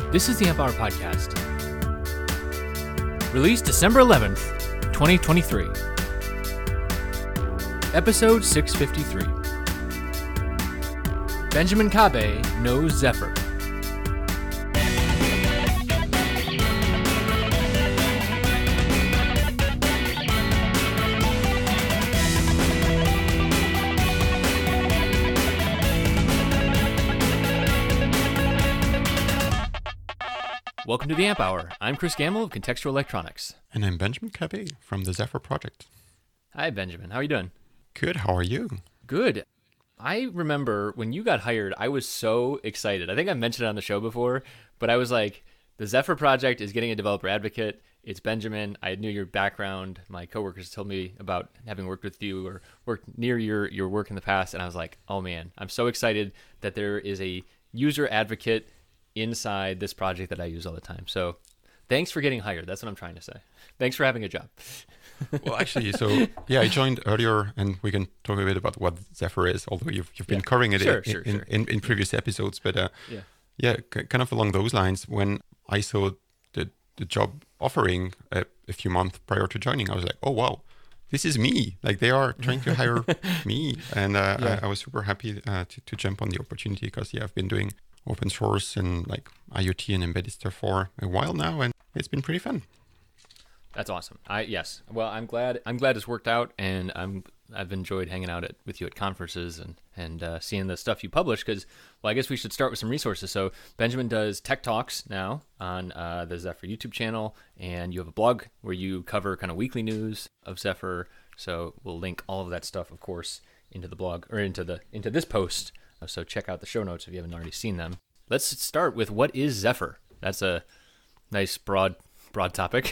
This is the Amp Hour Podcast. Released December 11th, 2023. Episode 653. Benjamin Kabe knows Zephyr. Welcome to the Amp Hour. I'm Chris Gamble of Contextual Electronics. And I'm Benjamin Kabe from the Zephyr project. Hi, Benjamin. How are you doing? Good. How are you? Good. I remember when you got hired, I was so excited. I think I mentioned it on the show before, but I was like, the Zephyr project is getting a developer advocate. It's Benjamin. I knew your background. My coworkers told me about having worked with you or worked near your work in the past, and I was like, oh man, I'm so excited that there is a user advocate inside this project that I use all the time. So thanks for getting hired. That's what I'm trying to say. Thanks for having a job. Well, actually, I joined earlier, and we can talk a bit about what Zephyr is, although you've been covering it in previous episodes. But kind of along those lines, when I saw the job offering a few months prior to joining, I was like, oh, wow, this is me. Like, they are trying to hire me. And I was super happy to jump on the opportunity because, I've been doing open source and like IoT and embedded stuff for a while now, and it's been pretty fun. That's awesome. Yes. Well, I'm glad it's worked out, and I've enjoyed hanging out with you at conferences and seeing the stuff you publish. Because, well, I guess we should start with some resources. So Benjamin does Tech Talks now on the Zephyr YouTube channel, and you have a blog where you cover kind of weekly news of Zephyr. So we'll link all of that stuff, of course, into the blog or into this post. So check out the show notes if you haven't already seen them. Let's start with what is Zephyr. That's a nice broad topic.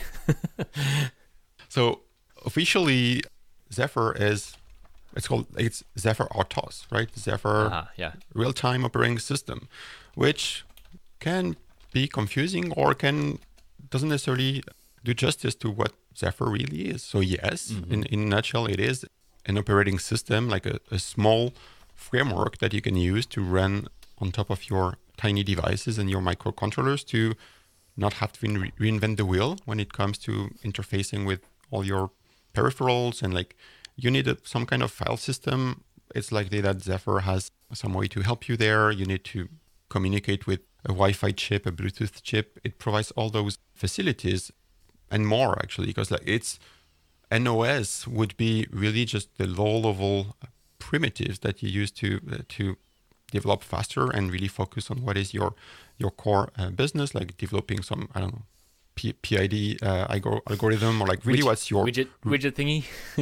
So officially, Zephyr it's Zephyr RTOS, right? Zephyr real-time operating system, which can be confusing or doesn't necessarily do justice to what Zephyr really is. So yes, in a nutshell, it is an operating system, like a small framework that you can use to run on top of your tiny devices and your microcontrollers to not have to reinvent the wheel when it comes to interfacing with all your peripherals. And like, you need some kind of file system. It's likely that Zephyr has some way to help you there. You need to communicate with a Wi-Fi chip, a Bluetooth chip. It provides all those facilities and more, actually, because like an OS would be really just the low-level primitives that you use to develop faster and really focus on what is your core business, like developing some, I don't know, PID algorithm, or like really what's your widget thingy.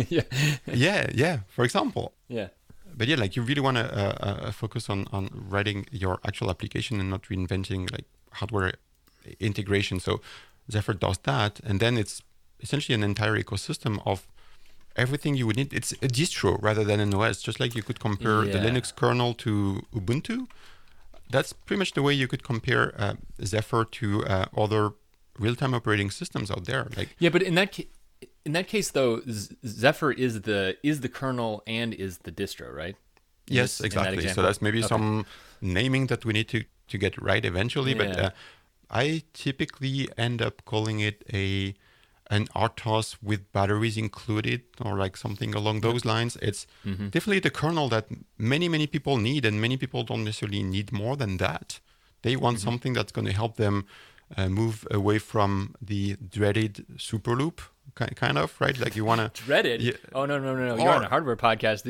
yeah, for example. Yeah. But yeah, like you really want to focus on writing your actual application and not reinventing like hardware integration. So Zephyr does that, and then it's essentially an entire ecosystem of everything you would need. It's a distro rather than an OS, just like you could compare the Linux kernel to Ubuntu. That's pretty much the way you could compare Zephyr to other real-time operating systems out there. Like, yeah, but in that case, though, Zephyr is the kernel and is the distro, right? Yes, exactly. So that's maybe some naming that we need to get right eventually. But I typically end up calling it an RTOS with batteries included, or like something along those lines. It's definitely the kernel that many people need, and many people don't necessarily need more than that. They want something that's going to help them move away from the dreaded super loop, kind of, right? Like you want to dreaded. Yeah. Oh no! You're on a hardware podcast.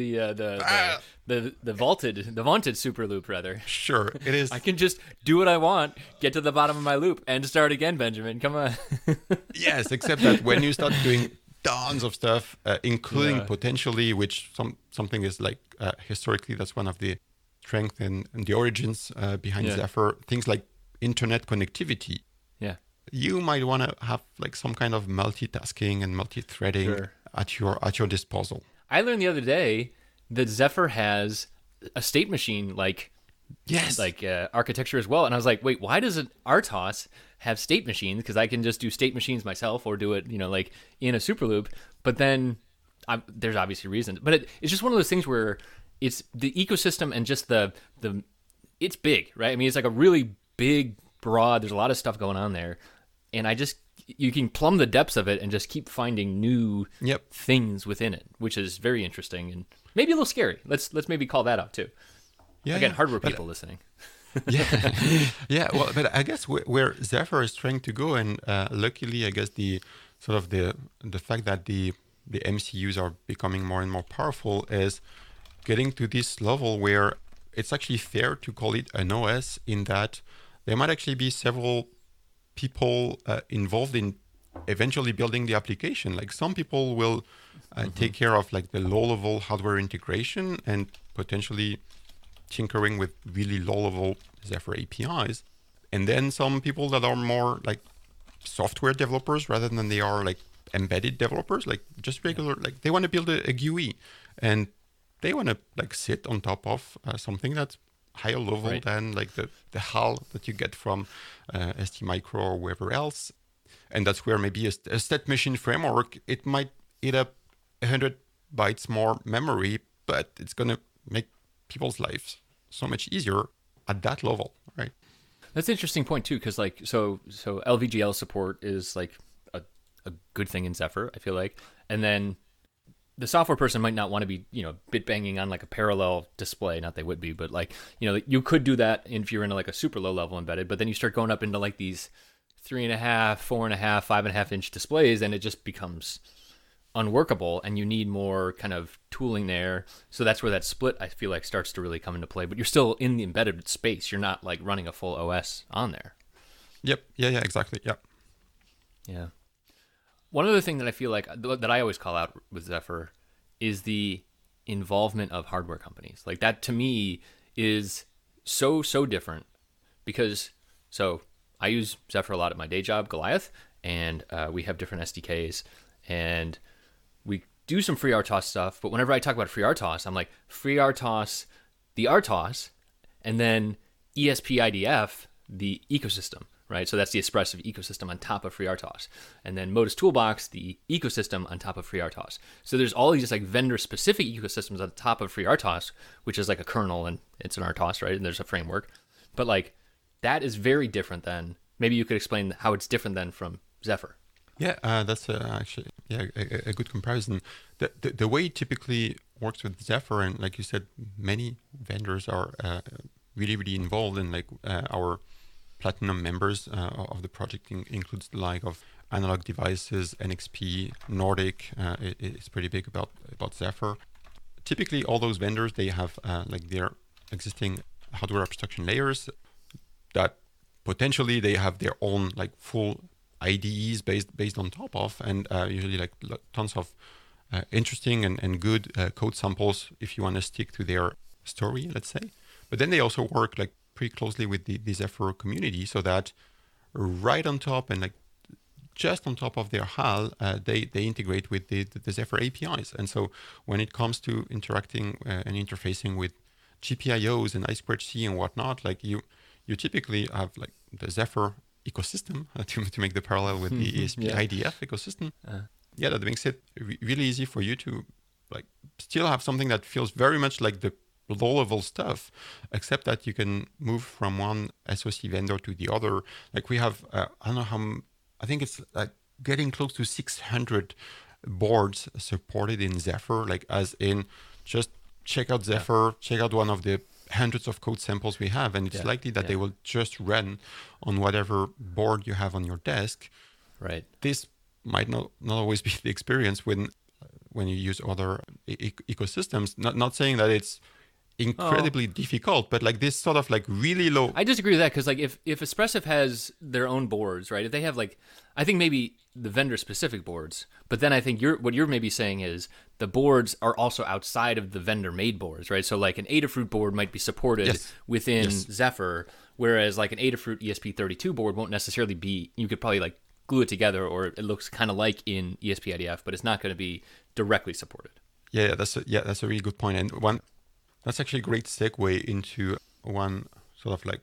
The vaunted super loop, rather. Sure, it is. I can just do what I want, get to the bottom of my loop, and start again, Benjamin. Come on. Yes, except that when you start doing tons of stuff, including potentially, which something is like historically, that's one of the strength and the origins behind Zephyr, things like internet connectivity. Yeah. You might want to have like some kind of multitasking and multi-threading at your disposal. I learned the other day that Zephyr has a state machine architecture as well, and I was like, wait, why does an RTOS have state machines? Because I can just do state machines myself or do it, like in a super loop. But then there's obviously reasons. But it's just one of those things where it's the ecosystem and just the it's big, right? I mean, it's like a really big broad. There's a lot of stuff going on there, and you can plumb the depths of it and just keep finding new things within it, which is very interesting and maybe a little scary. Let's maybe call that out too. Yeah, again, hardware people listening. Yeah. Well, but I guess where Zephyr is trying to go, and luckily, I guess the fact that the MCUs are becoming more and more powerful is getting to this level where it's actually fair to call it an OS, in that there might actually be several people involved in eventually building the application. Like some people will take care of like the low-level hardware integration and potentially tinkering with really low-level Zephyr APIs. And then some people that are more like software developers rather than they are like embedded developers, like just regular, like they want to build a GUI and they want to like sit on top of something that's higher level than like the HAL that you get from STMicro or wherever else. And that's where maybe a state machine framework, it might eat up 100 bytes more memory, but it's going to make people's lives so much easier at that level, right? That's an interesting point too, because like so LVGL support is like a good thing in Zephyr, I feel like, and then the software person might not want to be, bit banging on like a parallel display. Not they would be, but like, you could do that if you're into like a super low level embedded, but then you start going up into like these 3.5, 4.5, 5.5 inch displays, and it just becomes unworkable, and you need more kind of tooling there. So that's where that split, I feel like, starts to really come into play, but you're still in the embedded space. You're not like running a full OS on there. Yep. Yeah, exactly. Yep. Yeah. One other thing that I feel like that I always call out with Zephyr is the involvement of hardware companies. Like that to me is so different, because I use Zephyr a lot at my day job, Goliath, and we have different SDKs, and we do some FreeRTOS stuff. But whenever I talk about FreeRTOS, I'm like FreeRTOS, the RTOS, and then ESP-IDF, the ecosystem. Right, so that's the Espressif ecosystem on top of FreeRTOS, and then Modus Toolbox, the ecosystem on top of FreeRTOS. So there's all these just like vendor-specific ecosystems on top of FreeRTOS, which is like a kernel and it's an RTOS, right? And there's a framework, but like that is very different than. Maybe you could explain how it's different than from Zephyr. Yeah, that's actually a good comparison. The way it typically works with Zephyr, and like you said, many vendors are really involved in like our Platinum members of the project includes the like of Analog Devices, NXP, Nordic. It's pretty big about Zephyr. Typically, all those vendors, they have like their existing hardware abstraction layers that potentially they have their own like full IDEs based on top of, and usually like tons of interesting and good code samples if you want to stick to their story, let's say. But then they also work like pretty closely with the Zephyr community, so that right on top and like just on top of their HAL, they integrate with the Zephyr APIs. And so when it comes to interacting and interfacing with GPIOs and I2C and whatnot, like you typically have like the Zephyr ecosystem to make the parallel with the ESP-IDF ecosystem. That makes it really easy for you to like still have something that feels very much like the low-level stuff, except that you can move from one SoC vendor to the other. Like we have, I don't know I think it's like getting close to 600 boards supported in Zephyr, like as in just check out Zephyr, check out one of the hundreds of code samples we have, and it's likely that they will just run on whatever board you have on your desk. Right. This might not always be the experience when you use other ecosystems. Not saying that it's incredibly difficult, but like this sort of like really low. I disagree with that, because like if Espressif has their own boards, right? If they have like, I think maybe the vendor specific boards, but then I think what you're maybe saying is the boards are also outside of the vendor made boards, right? So like an Adafruit board might be supported within Zephyr, whereas like an Adafruit ESP32 board won't necessarily be. You could probably like glue it together, or it looks kind of like in ESP-IDF, but it's not going to be directly supported. That's a really good point, and that's actually a great segue into one sort of like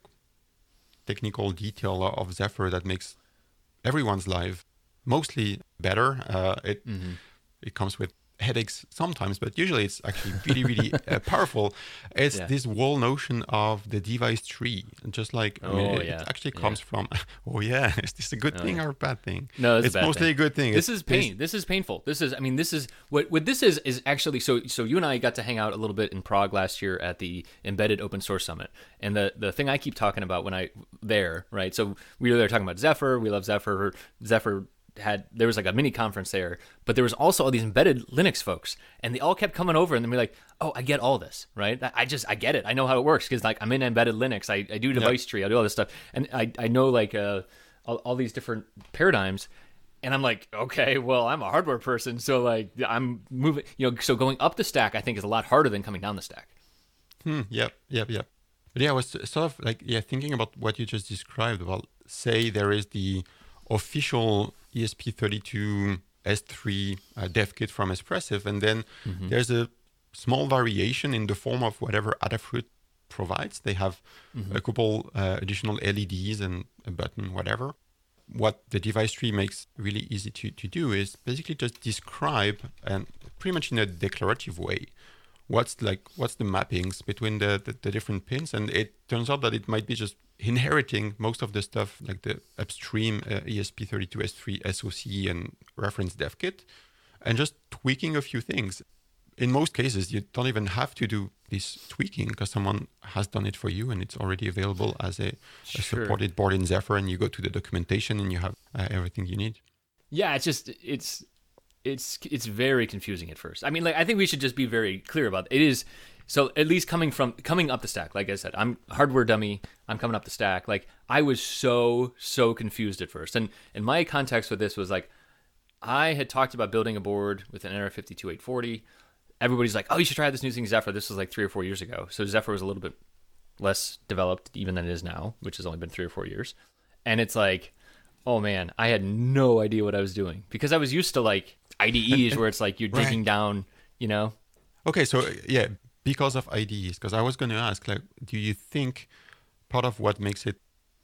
technical detail of Zephyr that makes everyone's life mostly better. It comes with headaches sometimes, but usually it's actually really, really powerful. It's this whole notion of the device tree. Just like, it actually comes from, is this a good thing or a bad thing? No, it's mostly a good thing. This is pain. This is painful. This is what this is actually, so you and I got to hang out a little bit in Prague last year at the Embedded Open Source Summit. And the thing I keep talking about when right? So we were there talking about Zephyr. We love Zephyr. Zephyr there was like a mini conference there, but there was also all these embedded Linux folks, and they all kept coming over and then be like, oh, I get all this, right? I get it. I know how it works because like I'm in embedded Linux. I do device tree. I do all this stuff. And I know like all these different paradigms. And I'm like, okay, well, I'm a hardware person. So like I'm moving, so going up the stack, I think is a lot harder than coming down the stack. Yep. But I was sort of like, thinking about what you just described. Well, say there is the official ESP32 S3 dev kit from Espressif, and then there's a small variation in the form of whatever Adafruit provides. They have a couple additional LEDs and a button, whatever. What the device tree makes really easy to do is basically just describe, and pretty much in a declarative way, what's the mappings between the different pins. And it turns out that it might be just inheriting most of the stuff like the upstream ESP32S3 SoC and reference dev kit, and just tweaking a few things. In most cases, you don't even have to do this tweaking because someone has done it for you and it's already available as a supported board in Zephyr, and you go to the documentation and you have everything you need. Yeah, it's very confusing at first. I mean, like, I think we should just be very clear about it. It is, so at least coming up the stack, like I said, I'm hardware dummy, I'm coming up the stack. Like, I was so confused at first. And my context with this was like, I had talked about building a board with an nRF52840. Everybody's like, oh, you should try this new thing, Zephyr. This was like 3 or 4 years ago. So Zephyr was a little bit less developed even than it is now, which has only been 3 or 4 years. And it's like, oh man, I had no idea what I was doing because I was used to like IDEs where it's like you're digging down, Okay, so because of IDEs, because I was going to ask, like, do you think part of what makes it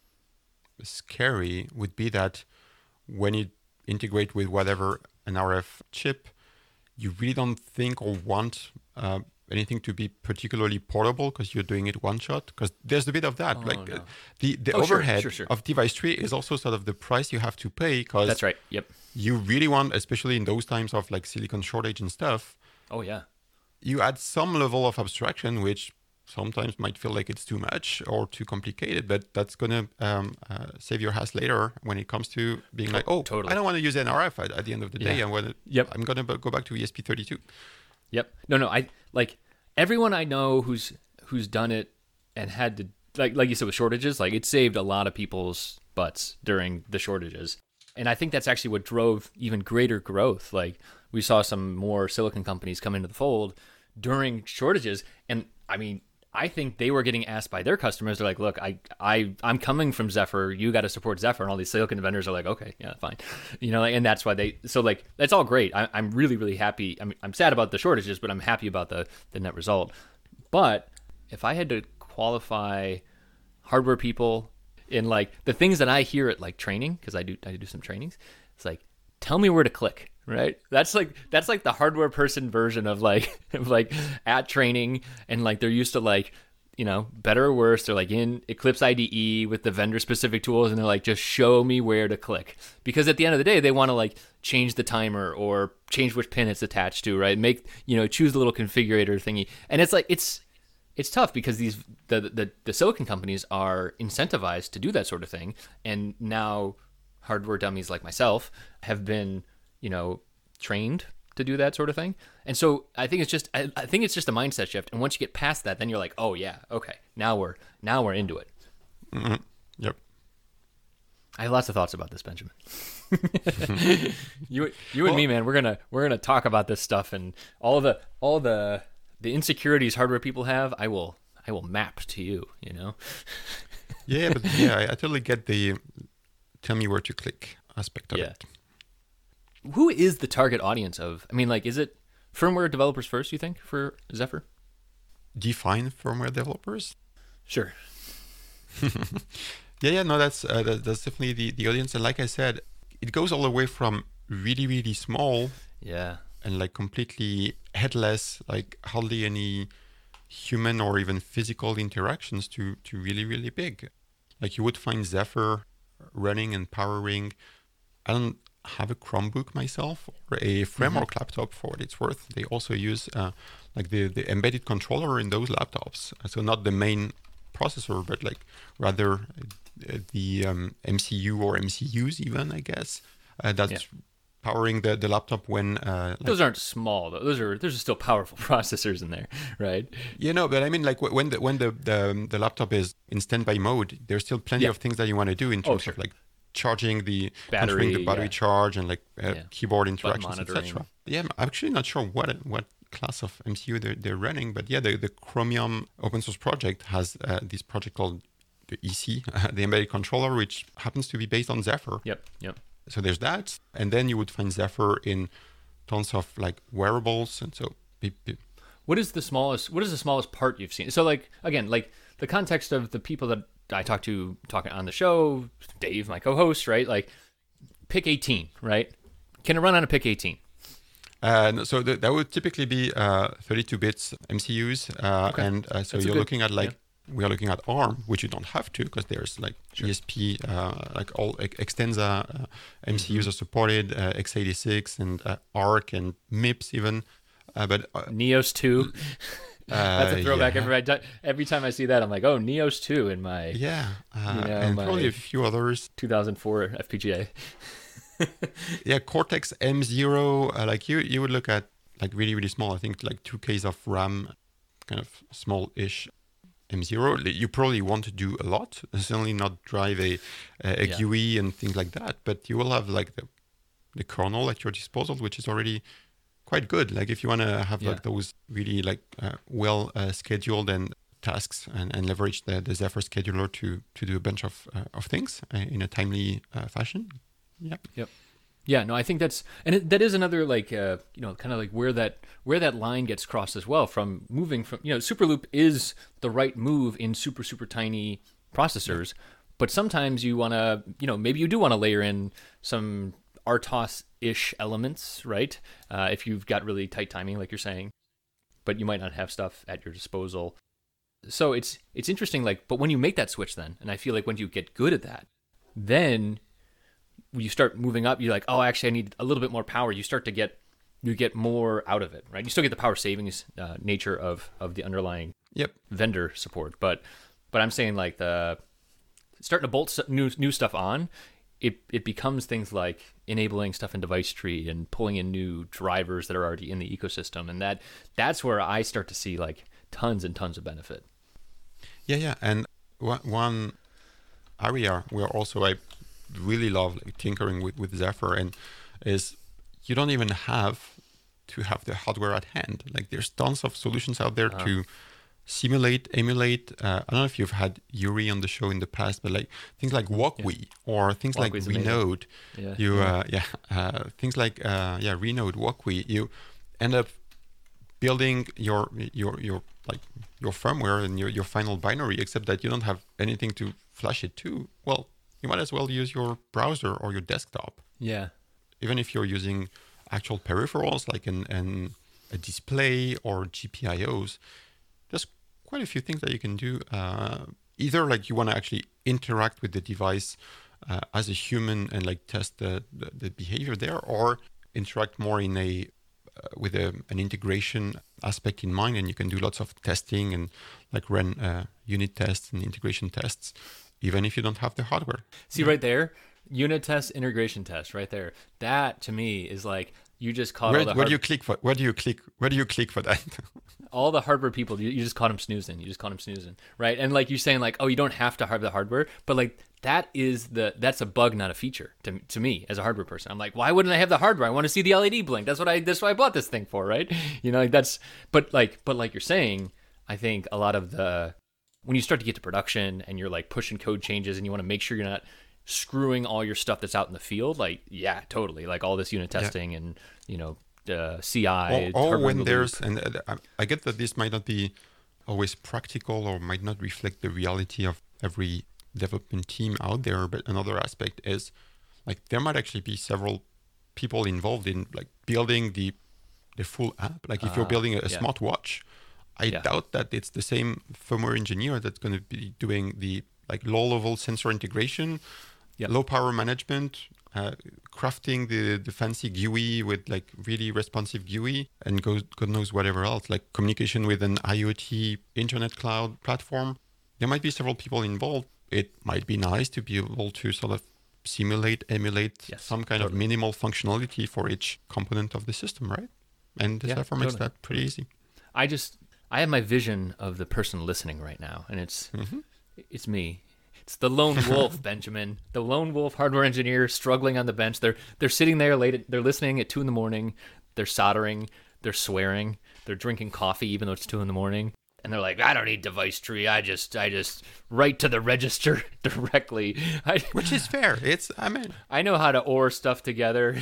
scary would be that when you integrate with whatever an RF chip, you really don't think or want anything to be particularly portable because you're doing it one shot? Because there's a bit of that. The overhead of device tree is also sort of the price you have to pay. Because that's right. Yep. You really want, especially in those times of like silicon shortage and stuff. Oh yeah. You add some level of abstraction, which sometimes might feel like it's too much or too complicated, but that's going to save your ass later when it comes to being like, totally. I don't want to use NRF at the end of the day. I'm going to go back to ESP32. Yep. No. I like everyone I know who's done it and had to, like you said, with shortages, like it saved a lot of people's butts during the shortages. And I think that's actually what drove even greater growth. Like we saw some more silicon companies come into the fold during shortages. And I mean, I think they were getting asked by their customers. They're like, look, I'm coming from Zephyr. You got to support Zephyr. And all these silicon vendors are like, okay, yeah, fine. And that's why that's all great. I'm really, really happy. I mean, I'm sad about the shortages, but I'm happy about the net result. But if I had to qualify hardware people in like the things that I hear at like training, because I do some trainings, it's like, tell me where to click. Right. That's like the hardware person version of like at training, and like they're used to like, better or worse. They're like in Eclipse IDE with the vendor specific tools, and they're like, just show me where to click. Because at the end of the day, they want to like change the timer or change which pin it's attached to, right? Make, choose the little configurator thingy. And it's like it's tough because the silicon companies are incentivized to do that sort of thing. And now hardware dummies like myself have been trained to do that sort of thing. And so I think it's just a mindset shift. And once you get past that, then you're like, oh yeah, okay, now we're into it. Mm-hmm. Yep. I have lots of thoughts about this, Benjamin. you and me, man, we're gonna talk about this stuff and all the insecurities hardware people have. I will map to you. Yeah, but I totally get the tell me where to click aspect of it. Who is the target audience of? I mean, like, is it firmware developers first, you think, for Zephyr? Define firmware developers? Sure. No, that's definitely the audience. And like I said, it goes all the way from really, really small and like completely headless, like hardly any human or even physical interactions to really, really big. Like you would find Zephyr running and powering. I don't have a Chromebook myself or a framework laptop for what it's worth. They also use like the embedded controller in those laptops. So not the main processor, but like rather the MCU or MCUs even, I guess. That's powering the laptop when like, those aren't small though. Those are still powerful processors in there, right? You know, but I mean, like when the laptop is in standby mode, there's still plenty of things that you want to do in terms of like charging the battery, controlling the battery charge and like keyboard interactions, etc. Yeah, I'm actually not sure what class of MCU they're running, but yeah, the Chromium open source project has this project called the EC, the embedded controller, which happens to be based on Zephyr. Yep. So there's that, and then you would find Zephyr in tons of like wearables, and so. What is the smallest part you've seen? So like again, like the context of the people that I talking on the show, Dave, my co-host, right? Like PIC 18, right? Can it run on a PIC 18? So that would typically be 32 bits MCUs, and so you're looking at like we are looking at ARM, which you don't have to because there's like ESP, like all Extensa MCUs are supported, x86 and ARC and MIPS even. But Neos 2. That's a throwback. Every time I see that, I'm like, oh, Neos 2 in my and probably a few others. 2004 FPGA. Cortex M0. Like you would look at like really, really small. I think like 2Ks of RAM, kind of small-ish M0. You probably want to do a lot. Certainly not drive a GUI and things like that. But you will have like the kernel at your disposal, which is already quite good. Like if you want to have like those really like well scheduled and tasks and leverage the Zephyr scheduler to do a bunch of things in a timely fashion. Yep. Yeah, no, I think that is another like kind of like where that line gets crossed as well from moving from Superloop is the right move in super tiny processors, but sometimes you want to maybe you do want to layer in some RTOS-ish elements, right? If you've got really tight timing, like you're saying, but you might not have stuff at your disposal. So it's interesting, like, but when you make that switch then, and I feel like when you get good at that, then you start moving up, you're like, oh, actually I need a little bit more power. You get more out of it, right? You still get the power savings nature of the underlying vendor support, but I'm saying like the starting to bolt new stuff on, it becomes things like enabling stuff in device tree and pulling in new drivers that are already in the ecosystem, and that's where I start to see like tons and tons of benefit. And one area where also I really love like tinkering with Zephyr and is you don't even have to have the hardware at hand. Like there's tons of solutions out there to simulate, emulate. I don't know if you've had Yuri on the show in the past, but like things like Walkwi or things like Renode. Things like Renode, Walkwi. You end up building your firmware and your final binary, except that you don't have anything to flash it to. Well, you might as well use your browser or your desktop. Yeah. Even if you're using actual peripherals like a display or GPIOs, there's quite a few things that you can do. Either like you want to actually interact with the device as a human and like test the behavior there, or interact more in with an integration aspect in mind, and you can do lots of testing and like run unit tests and integration tests, even if you don't have the hardware. See right there, unit test, integration test, right there. That to me is like you just caught where do you click for? Where do you click for that? All the hardware people, you just caught them snoozing. Right? And like you're saying, like, oh, you don't have to have the hardware, but like that's a bug, not a feature to me as a hardware person. I'm like, why wouldn't I have the hardware? I want to see the LED blink. That's what I bought this thing for, right? Like that's, but like you're saying, I think a lot of when you start to get to production and you're like pushing code changes and you want to make sure you're not screwing all your stuff that's out in the field, like, yeah, totally. Like all this unit testing and, CI. Or when there's, and I get that this might not be always practical or might not reflect the reality of every development team out there, but another aspect is like there might actually be several people involved in like building the the full app. Like if you're building a smartwatch, I doubt that it's the same firmware engineer that's going to be doing the like low-level sensor integration, low power management, crafting the fancy GUI with like really responsive GUI, and God knows whatever else, like communication with an IoT internet cloud platform. There might be several people involved. It might be nice to be able to sort of emulate some kind of minimal functionality for each component of the system, right? And the Zephyr makes that pretty easy. I have my vision of the person listening right now, and it's me. It's the lone wolf, Benjamin. The lone wolf hardware engineer struggling on the bench. They're sitting there they're listening at 2 a.m. They're soldering, they're swearing, they're drinking coffee even though it's 2 a.m. And they're like, I don't need device tree. I just write to the register directly. Which is fair. I know how to OR stuff together.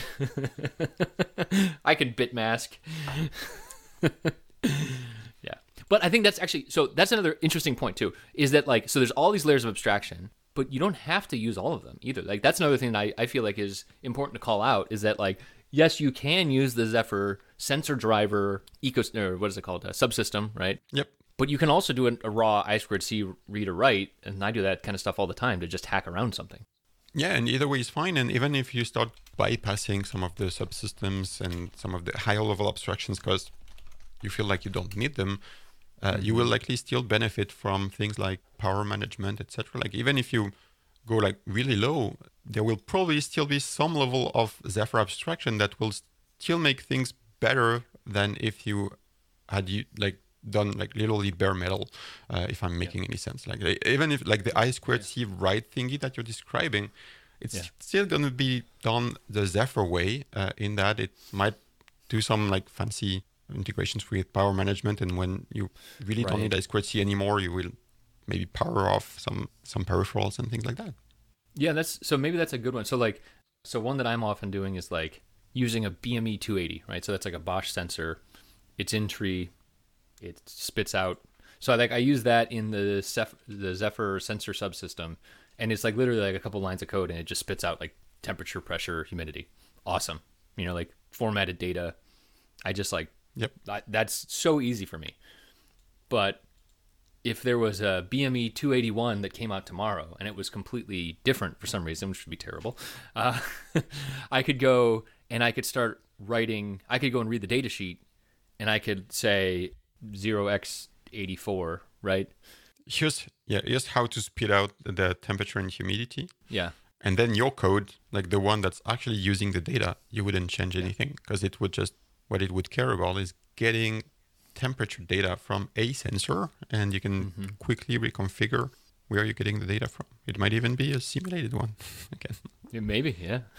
I can bitmask. Yeah. But I think that's actually, so that's another interesting point too, is that like, so there's all these layers of abstraction, but you don't have to use all of them either. Like that's another thing that I feel like is important to call out, is that like, yes, you can use the Zephyr sensor driver subsystem, right? Yep. But you can also do a raw I2C read or write, and I do that kind of stuff all the time to just hack around something. Yeah, and either way is fine. And even if you start bypassing some of the subsystems and some of the higher level abstractions because you feel like you don't need them, you will likely still benefit from things like power management, etc. Like even if you go like really low, there will probably still be some level of Zephyr abstraction that will still make things better than if you had done like literally bare metal, if I'm making any sense. Like even if like the I2C write thingy that you're describing, it's still going to be done the Zephyr way, in that it might do some like fancy integrations with power management, and when you really don't need I2C anymore, you will maybe power off some peripherals and things like that. Yeah, so maybe that's a good one. So one that I'm often doing is like using a BME 280, right? So that's like a Bosch sensor. It's in tree. It spits out. So I use that in the Zephyr sensor subsystem, and it's like literally like a couple lines of code, and it just spits out like temperature, pressure, humidity. Awesome. Like formatted data. I just like, that's so easy for me. But if there was a BME 281 that came out tomorrow and it was completely different for some reason, which would be terrible, I could go and I could start writing. I could go and read the data sheet, and I could say 0x84, right? Here's how to spit out the temperature and humidity. Yeah. And then your code, like the one that's actually using the data, you wouldn't change anything, because it would just, what it would care about is getting temperature data from a sensor, and you can quickly reconfigure where you're getting the data from. It might even be a simulated one. Again. Maybe,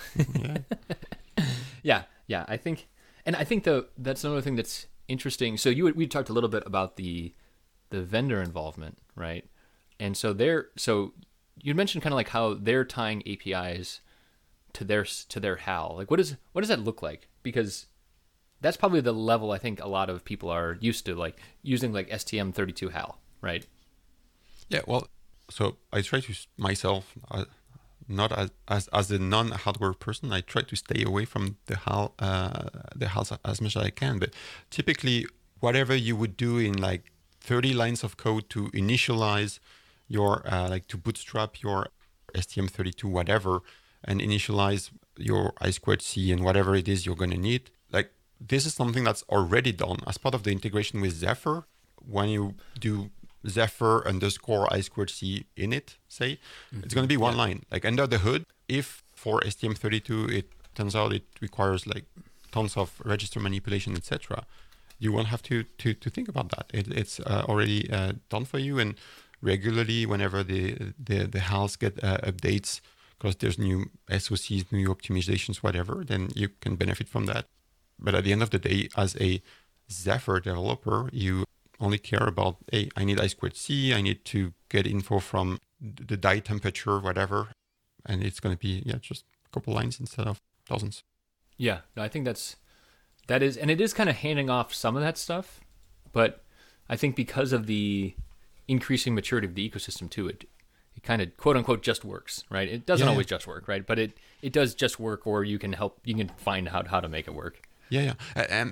yeah. Yeah. I think that's another thing that's interesting. So we talked a little bit about the vendor involvement, right? And so you mentioned kind of like how they're tying APIs to their HAL. Like what does that look like? Because that's probably the level I think a lot of people are used to, like using like STM32 HAL, right? Yeah, well, so I try to myself, not as a non-hardware person, I try to stay away from the HALs as much as I can. But typically, whatever you would do in like 30 lines of code to initialize your, to bootstrap your STM32 whatever, and initialize your I2C and whatever it is you're going to need, like this is something that's already done as part of the integration with Zephyr. When you do Zephyr _ I2C init, say, it's going to be one line. Like under the hood, if for STM32 it turns out it requires like tons of register manipulation, etc., you won't have to think about that. It's already done for you, and regularly whenever the HALs get updates, because there's new SOCs, new optimizations, whatever, then you can benefit from that. But at the end of the day, as a Zephyr developer, you only care about, hey, I need I2C, I need to get info from the die temperature, whatever. And it's going to be, just a couple lines instead of thousands. Yeah, no, I think that is, and it is kind of handing off some of that stuff. But I think because of the increasing maturity of the ecosystem too, it kind of quote unquote just works, right? It doesn't always just work, right? But it does just work, or you can find out how to make it work. Yeah. And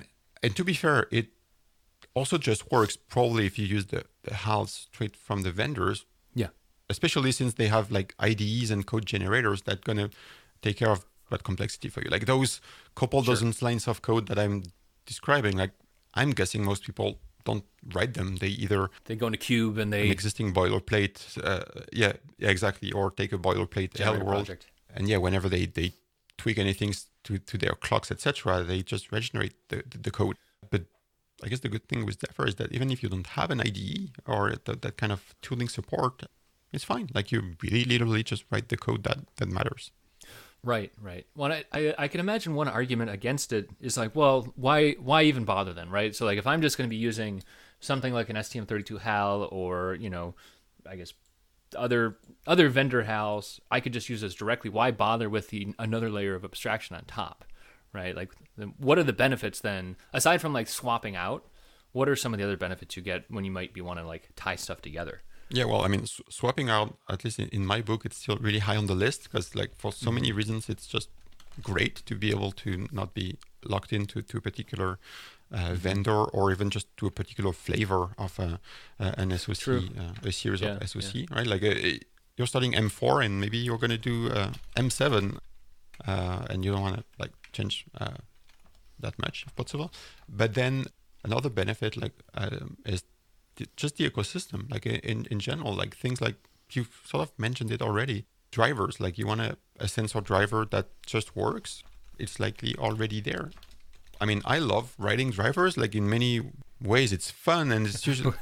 And to be fair, it also just works probably if you use the HAL straight from the vendors. Yeah. Especially since they have like IDEs and code generators that gonna take care of that complexity for you. Like those couple dozen lines of code that I'm describing, like I'm guessing most people don't write them. They go into Cube and an existing boilerplate, exactly, or take a boilerplate Hello World, project. And whenever they tweak anything to their clocks, etc., they just regenerate the code. But I guess the good thing with Zephyr is that even if you don't have an IDE or that kind of tooling support, it's fine. Like you really literally just write the code that matters. Right. Well, I can imagine one argument against it is like, well, why even bother then, right? So like if I'm just going to be using something like an STM32 HAL or, I guess other vendor HALs, I could just use this directly. Why bother with another layer of abstraction on top, right? Like what are the benefits then, aside from like swapping out, what are some of the other benefits you get when you might be want to like tie stuff together? Yeah, well, I mean, swapping out, at least in my book, it's still really high on the list because, like, for so many reasons, it's just great to be able to not be locked into a particular vendor or even just to a particular flavor of an SoC, a series of SoC, right? Like, you're studying M4 and maybe you're going to do M7 and you don't want to, like, change that much if possible. But then another benefit, like, is just the ecosystem, like in general, like things like you've sort of mentioned it already. Drivers, like you want a sensor driver that just works. It's likely already there. I mean, I love writing drivers. Like in many ways, it's fun and it's usually.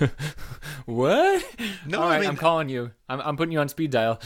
What? No, all right, I mean, I'm calling you. I'm putting you on speed dial.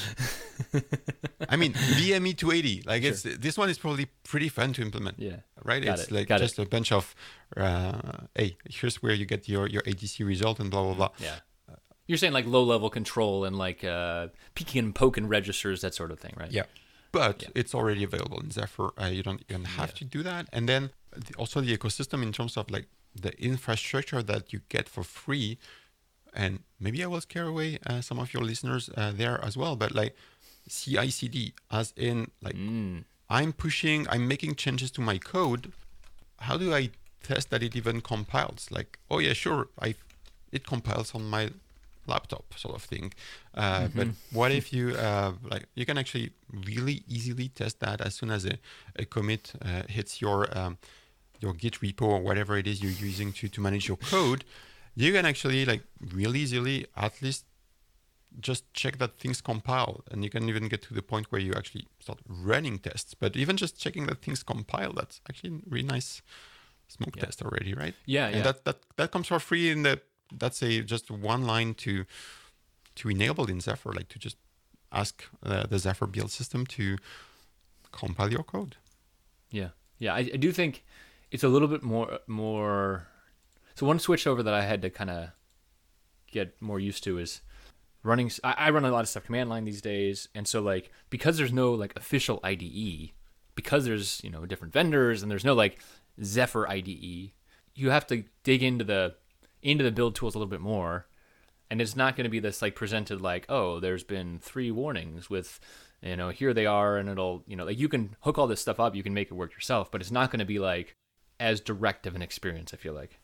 I mean, VME 280. Like this one is probably pretty fun to implement. Yeah. Right. It's just a bunch of, hey, here's where you get your ADC result and blah blah blah. Yeah. You're saying like low level control and like peeking and poking registers, that sort of thing, right? Yeah. But it's already available in Zephyr. You don't even have to do that. And then also the ecosystem in terms of like the infrastructure that you get for free. And maybe I will scare away some of your listeners there as well. But like CI/CD, as in like I'm making changes to my code. How do I test that it even compiles? Like, oh yeah, sure, it compiles on my laptop, sort of thing. But what if you you can actually really easily test that as soon as a commit hits your Git repo or whatever it is you're using to manage your code. You can actually like really easily at least just check that things compile, and you can even get to the point where you actually start running tests. But even just checking that things compile, that's actually a really nice smoke test already, right? Yeah, and that comes for free in that's just one line to enable in Zephyr, like to just ask the Zephyr build system to compile your code. Yeah, I do think it's a little bit more. So one switch over that I had to kind of get more used to is running. I run a lot of stuff command line these days, and so like because there's no like official IDE, because there's different vendors and there's no like Zephyr IDE, you have to dig into the build tools a little bit more, and it's not going to be this like presented like, oh, there's been 3 warnings with here they are, and it'll like you can hook all this stuff up, you can make it work yourself, but it's not going to be like as direct of an experience, I feel like.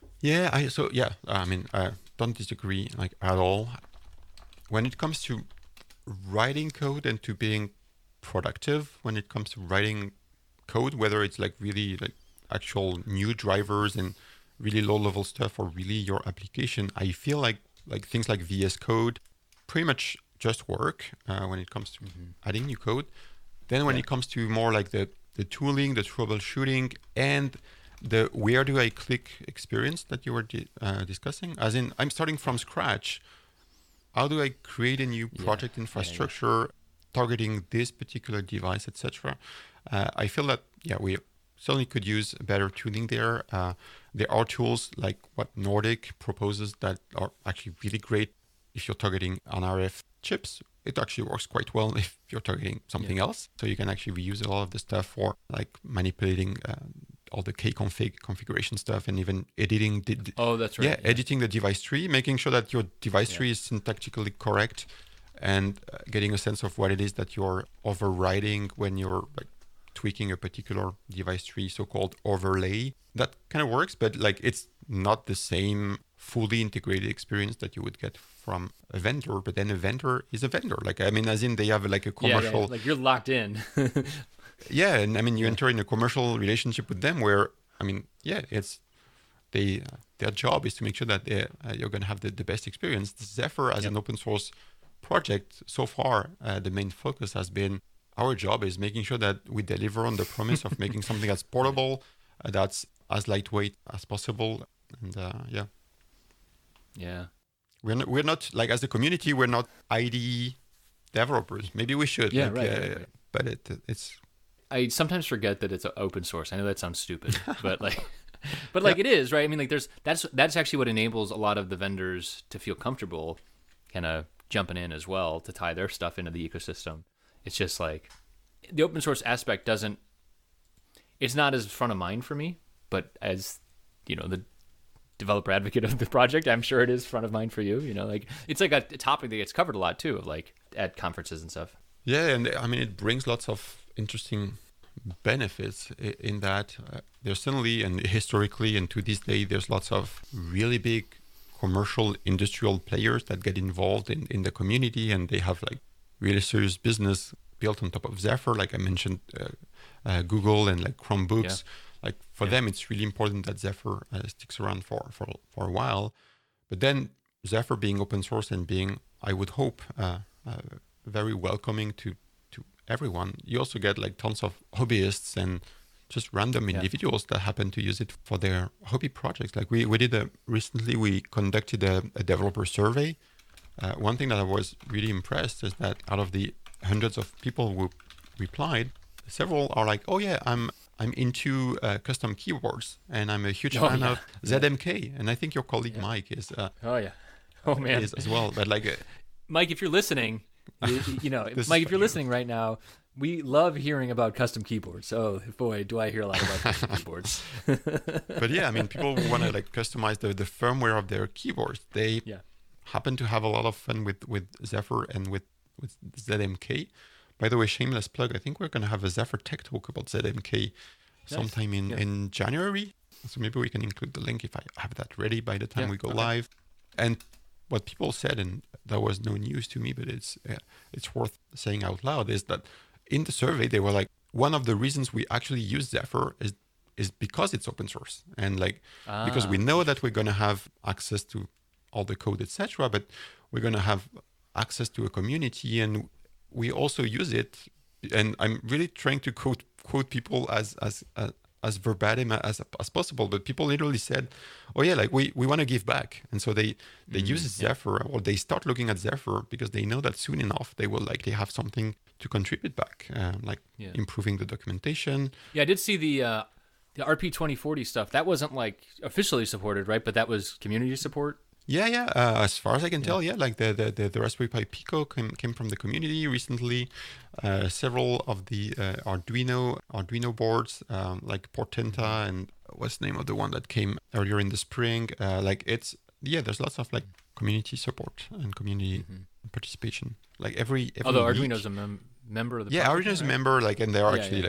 I mean, I don't disagree like at all. When it comes to writing code and to being productive, when it comes to writing code, whether it's like really like actual new drivers and really low level stuff or really your application, I feel like things like VS Code pretty much just work when it comes to adding new code. Then when it comes to more like the tooling, the troubleshooting, and the where do I click experience that you were discussing, as in I'm starting from scratch. How do I create a new project infrastructure targeting this particular device, etc.? I feel that we certainly could use better tuning there. There are tools like what Nordic proposes that are actually really great if you're targeting on RF chips. It actually works quite well if you're targeting something else. So you can actually reuse a lot of the stuff for like manipulating all the kconfig configuration stuff and even editing. That's right. Editing the device tree, making sure that your device tree is syntactically correct, and getting a sense of what it is that you're overriding when you're like tweaking a particular device tree, so-called overlay. That kind of works, but like it's not the same fully integrated experience that you would get from a vendor. But then a vendor is a vendor. Like, I mean, as in they have like a commercial... Yeah. Like you're locked in. Yeah, and I mean, you enter in a commercial relationship with them where, I mean, yeah, it's... their job is to make sure that you're going to have the best experience. Zephyr as an open source project, so far, the main focus has been our job is making sure that we deliver on the promise of making something that's portable, that's as lightweight as possible. And Yeah. We're not like, as a community, we're not IDE developers. Maybe we should. Yeah, like, right. But it's... I sometimes forget that it's open source. I know that sounds stupid, but like... But like it is, right? I mean, like that's actually what enables a lot of the vendors to feel comfortable kind of jumping in as well to tie their stuff into the ecosystem. It's just like the open source aspect it's not as front of mind for me, but as, the developer advocate of the project, I'm sure it is front of mind for you, like it's like a topic that gets covered a lot too, like at conferences and stuff. Yeah. And I mean, it brings lots of interesting benefits in that there's certainly, and historically and to this day, there's lots of really big commercial industrial players that get involved in the community, and they have like really serious business built on top of Zephyr. Like I mentioned, Google and like Chromebooks. Like for them, it's really important that Zephyr sticks around for a while. But then Zephyr being open source and being, I would hope, very welcoming to everyone, you also get like tons of hobbyists and just random individuals that happen to use it for their hobby projects. Like we did recently we conducted a developer survey. One thing that I was really impressed is that out of the hundreds of people who replied, several are like, oh yeah, I'm into custom keyboards and I'm a huge fan of ZMK. And I think your colleague Mike is is as well. But like Mike, if you're listening, Mike, if you're listening right now, we love hearing about custom keyboards. Oh boy, do I hear a lot about custom keyboards. But yeah, I mean, people who want to like customize the firmware of their keyboards, they happen to have a lot of fun with Zephyr and with ZMK. By the way, shameless plug, I think we're going to have a Zephyr Tech Talk about ZMK sometime in January. So maybe we can include the link if I have that ready by the time we go live. And what people said, and that was no news to me, but it's worth saying out loud, is that in the survey they were like, one of the reasons we actually use Zephyr is because it's open source, and like because we know that we're going to have access to all the code, etc., but we're going to have access to a community, and we also use it. And I'm really trying to quote people as verbatim as possible, but people literally said, oh yeah, like we want to give back. And so they use Zephyr, or they start looking at Zephyr because they know that soon enough they will likely have something to contribute back, improving the documentation. Yeah, I did see the RP 2040 stuff. That wasn't like officially supported, right? But that was community support. Yeah. As far as I can tell, like the Raspberry Pi Pico came from the community recently. Several of the Arduino boards, like Portenta, and what's the name of the one that came earlier in the spring? There's lots of like community support and community participation. Like every although week. Arduino's a member of the project, Arduino's right? a member, like, and they are actually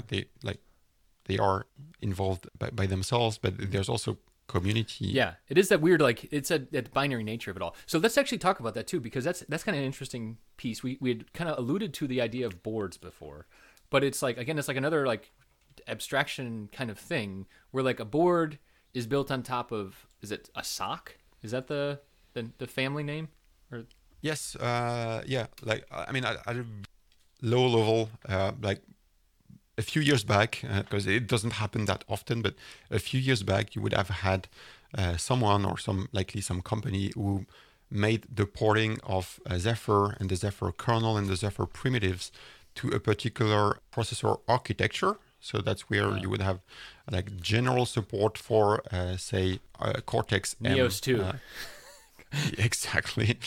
they are involved by themselves, but there's also community. Yeah, it is that weird, like it's a binary nature of it all. So let's actually talk about that too, because that's kind of an interesting piece. We had kind of alluded to the idea of boards before, but it's like, again, it's like another like abstraction kind of thing where like a board is built on top of, is it a sock? Is that the family name? Or yes, like I mean at a low level, like a few years back, because it doesn't happen that often, but a few years back, you would have had someone or some company who made the porting of Zephyr and the Zephyr kernel and the Zephyr primitives to a particular processor architecture. So that's where you would have like general support for, say, Cortex M. Neos 2. Exactly.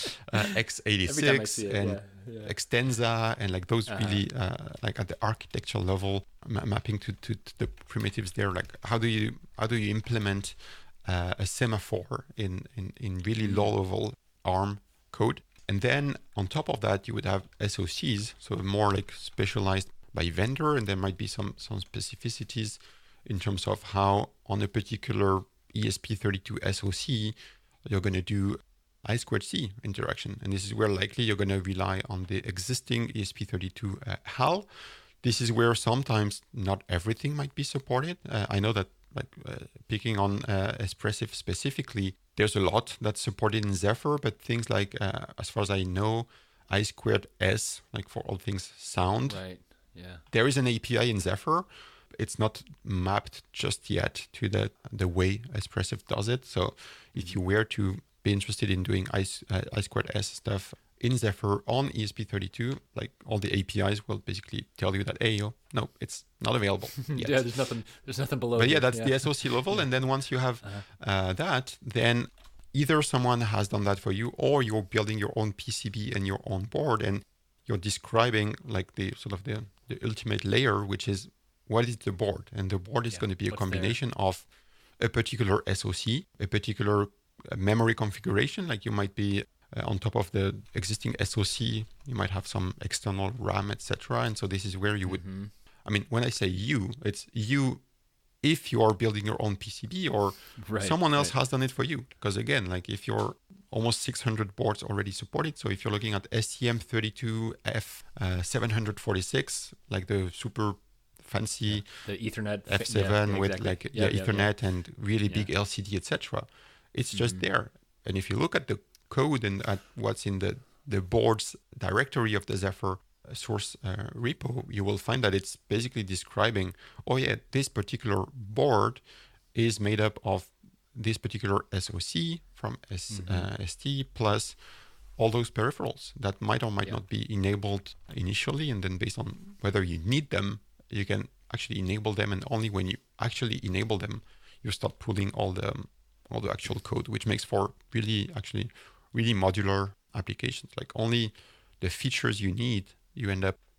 x86 and Extensa, and like those really like at the architecture level, mapping to the primitives there. Like how do you implement a semaphore in really low level ARM code? And then on top of that, you would have SoCs, so more like specialized by vendor, and there might be some specificities in terms of how on a particular ESP32 SoC you're going to do I2C interaction. And this is where likely you're going to rely on the existing ESP32 HAL. This is where sometimes not everything might be supported. I know that picking on Espressif specifically, there's a lot that's supported in Zephyr, but things like, as far as I know, I2S, like for all things sound. Right, yeah. There is an API in Zephyr. It's not mapped just yet to the way Espressif does it. So if you were to be interested in doing I2S stuff in Zephyr on ESP32, like all the APIs will basically tell you that, hey, no, it's not available yet. Yeah, there's nothing below. But yeah, that's the SoC level. And then once you have that, then either someone has done that for you, or you're building your own PCB and your own board, and you're describing like the sort of the ultimate layer, which is what is the board? And the board is going to be a combination of a particular SoC, a particular memory configuration, like you might be on top of the existing SoC, you might have some external RAM, etc. And so this is where you would, I mean, when I say you, it's you if you are building your own PCB, or someone else has done it for you. Because again, like if you're almost 600 boards already supported, so if you're looking at STM32F746, like the super fancy the Ethernet F7 with Ethernet and really big LCD, etc. It's just there. And if you look at the code and at what's in the board's directory of the Zephyr source repo, you will find that it's basically describing, oh yeah, this particular board is made up of this particular SoC from ST plus all those peripherals that might or might not be enabled initially, and then based on whether you need them, you can actually enable them, and only when you actually enable them, you start pulling all the actual code, which makes for really modular applications. Like only the features you need, you end up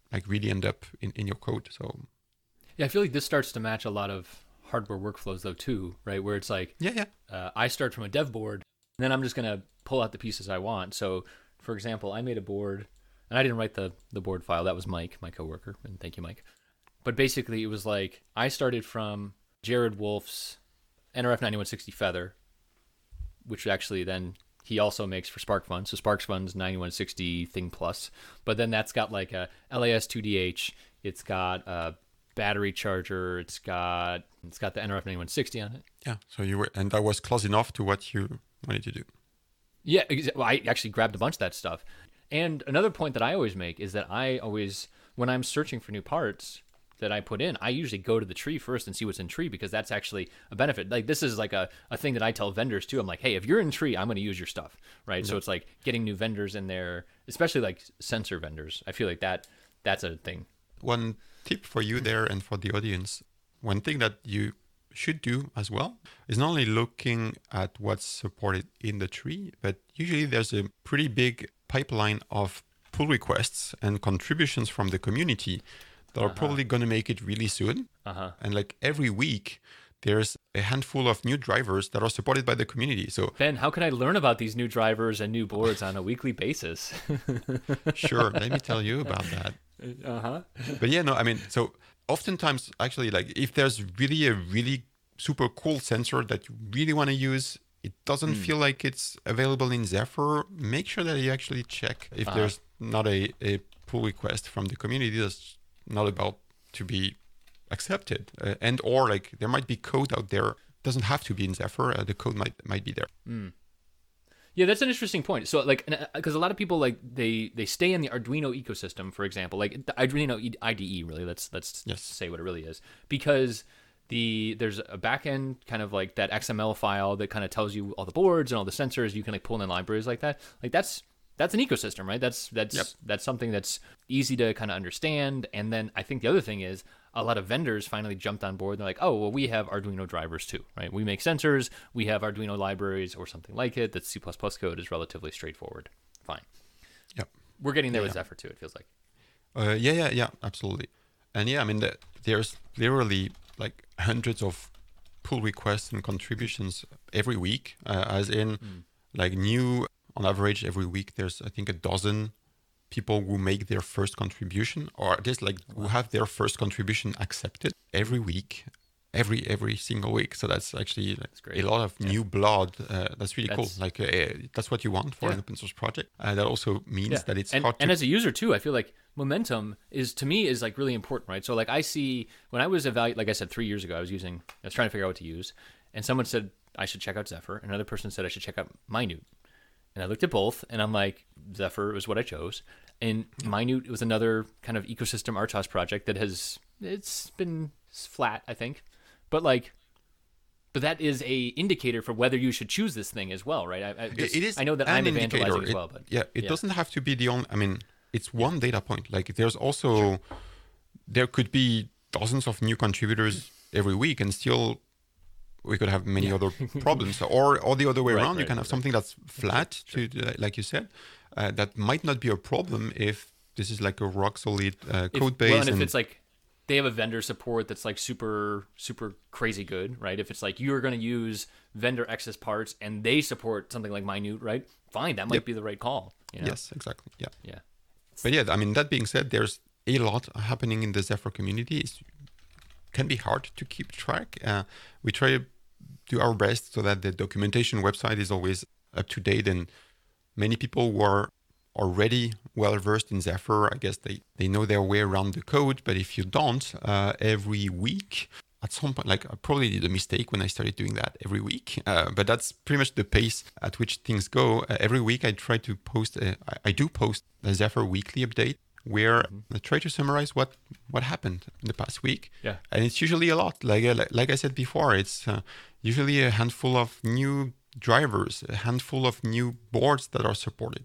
in your code. So yeah, I feel like this starts to match a lot of hardware workflows though too, right? Where it's like I start from a dev board, and then I'm just gonna pull out the pieces I want. So for example, I made a board, and I didn't write the board file. That was Mike, my coworker, and thank you, Mike. But basically, it was like I started from Jared Wolf's NRF 9160 Feather, which actually then he also makes for SparkFun. So SparkFun's 9160 Thing Plus. But then that's got like a LAS2DH. It's got a battery charger. It's got the NRF 9160 on it. Yeah. So and that was close enough to what you wanted to do. Yeah. Well, I actually grabbed a bunch of that stuff. And another point that I always make is that when I'm searching for new parts that I put in, I usually go to the tree first and see what's in tree, because that's actually a benefit. Like this is like a thing that I tell vendors too. I'm like, hey, if you're in tree, I'm going to use your stuff, right? So it's like getting new vendors in there, especially like sensor vendors. I feel like that's a thing. One tip for you there and for the audience, one thing that you should do as well is not only looking at what's supported in the tree, but usually there's a pretty big pipeline of pull requests and contributions from the community that are probably going to make it really soon. And like every week, there's a handful of new drivers that are supported by the community. So Ben, how can I learn about these new drivers and new boards on a weekly basis? Sure, let me tell you about that. But yeah, no, I mean, so oftentimes actually, like if there's really a really super cool sensor that you really want to use, it doesn't feel like it's available in Zephyr, make sure that you actually check if there's not a pull request from the community that's not about to be accepted, and or like there might be code out there, doesn't have to be in Zephyr, the code might be there. Yeah, that's an interesting point. So like, because a lot of people like they stay in the Arduino ecosystem, for example, like the Arduino IDE, really, let's say what it really is, because there's a backend kind of like that XML file that kind of tells you all the boards and all the sensors. You can like pull in libraries like that. Like that's an ecosystem, right? That's something that's easy to kind of understand. And then I think the other thing is a lot of vendors finally jumped on board. They're like, oh, well, we have Arduino drivers too, right? We make sensors. We have Arduino libraries or something like it. That C++ code is relatively straightforward. Fine. Yep. We're getting there with Zephyr too, it feels like. Yeah, absolutely. And yeah, I mean, there's literally like hundreds of pull requests and contributions every week, as in like new. On average, every week there's I think a dozen people who make their first contribution, or just like who have their first contribution accepted every week, every single week. So that's actually a lot of new blood. That's really cool. Like that's what you want for an open source project. That also means that it's hard to... And as a user too, I feel like momentum is, to me, is like really important, right? So like I see, when I was like I said, 3 years ago, I was trying to figure out what to use, and someone said I should check out Zephyr. Another person said I should check out Minute. And I looked at both, and I'm like, Zephyr was what I chose. And Minute was another kind of ecosystem RTOS project that it's been flat, I think. But that is a indicator for whether you should choose this thing as well, right? I know that I'm evangelizing as well, but it doesn't have to be the only. I mean, it's one data point. Like there's also there could be dozens of new contributors every week, and still we could have many other problems. Or the other way around, you can have something that's flat, like you said, that might not be a problem if this is like a rock solid code base. Well, and if it's like they have a vendor support that's like super, super crazy good, right? If it's like you're going to use vendor X's parts and they support something like Minute, right? Fine, that might be the right call. You know? Yes, exactly. Yeah. Yeah. But yeah, I mean, that being said, there's a lot happening in the Zephyr community. It can be hard to keep track. We try to do our best so that the documentation website is always up to date, and many people who are already well versed in Zephyr, I guess they know their way around the code. But if you don't, every week at some point, like I probably did a mistake when I started doing that every week, but that's pretty much the pace at which things go. Every week I try to post, I do post a Zephyr weekly update where I try to summarize what happened in the past week. Yeah. And it's usually a lot. Like I said before, it's usually a handful of new drivers, a handful of new boards that are supported,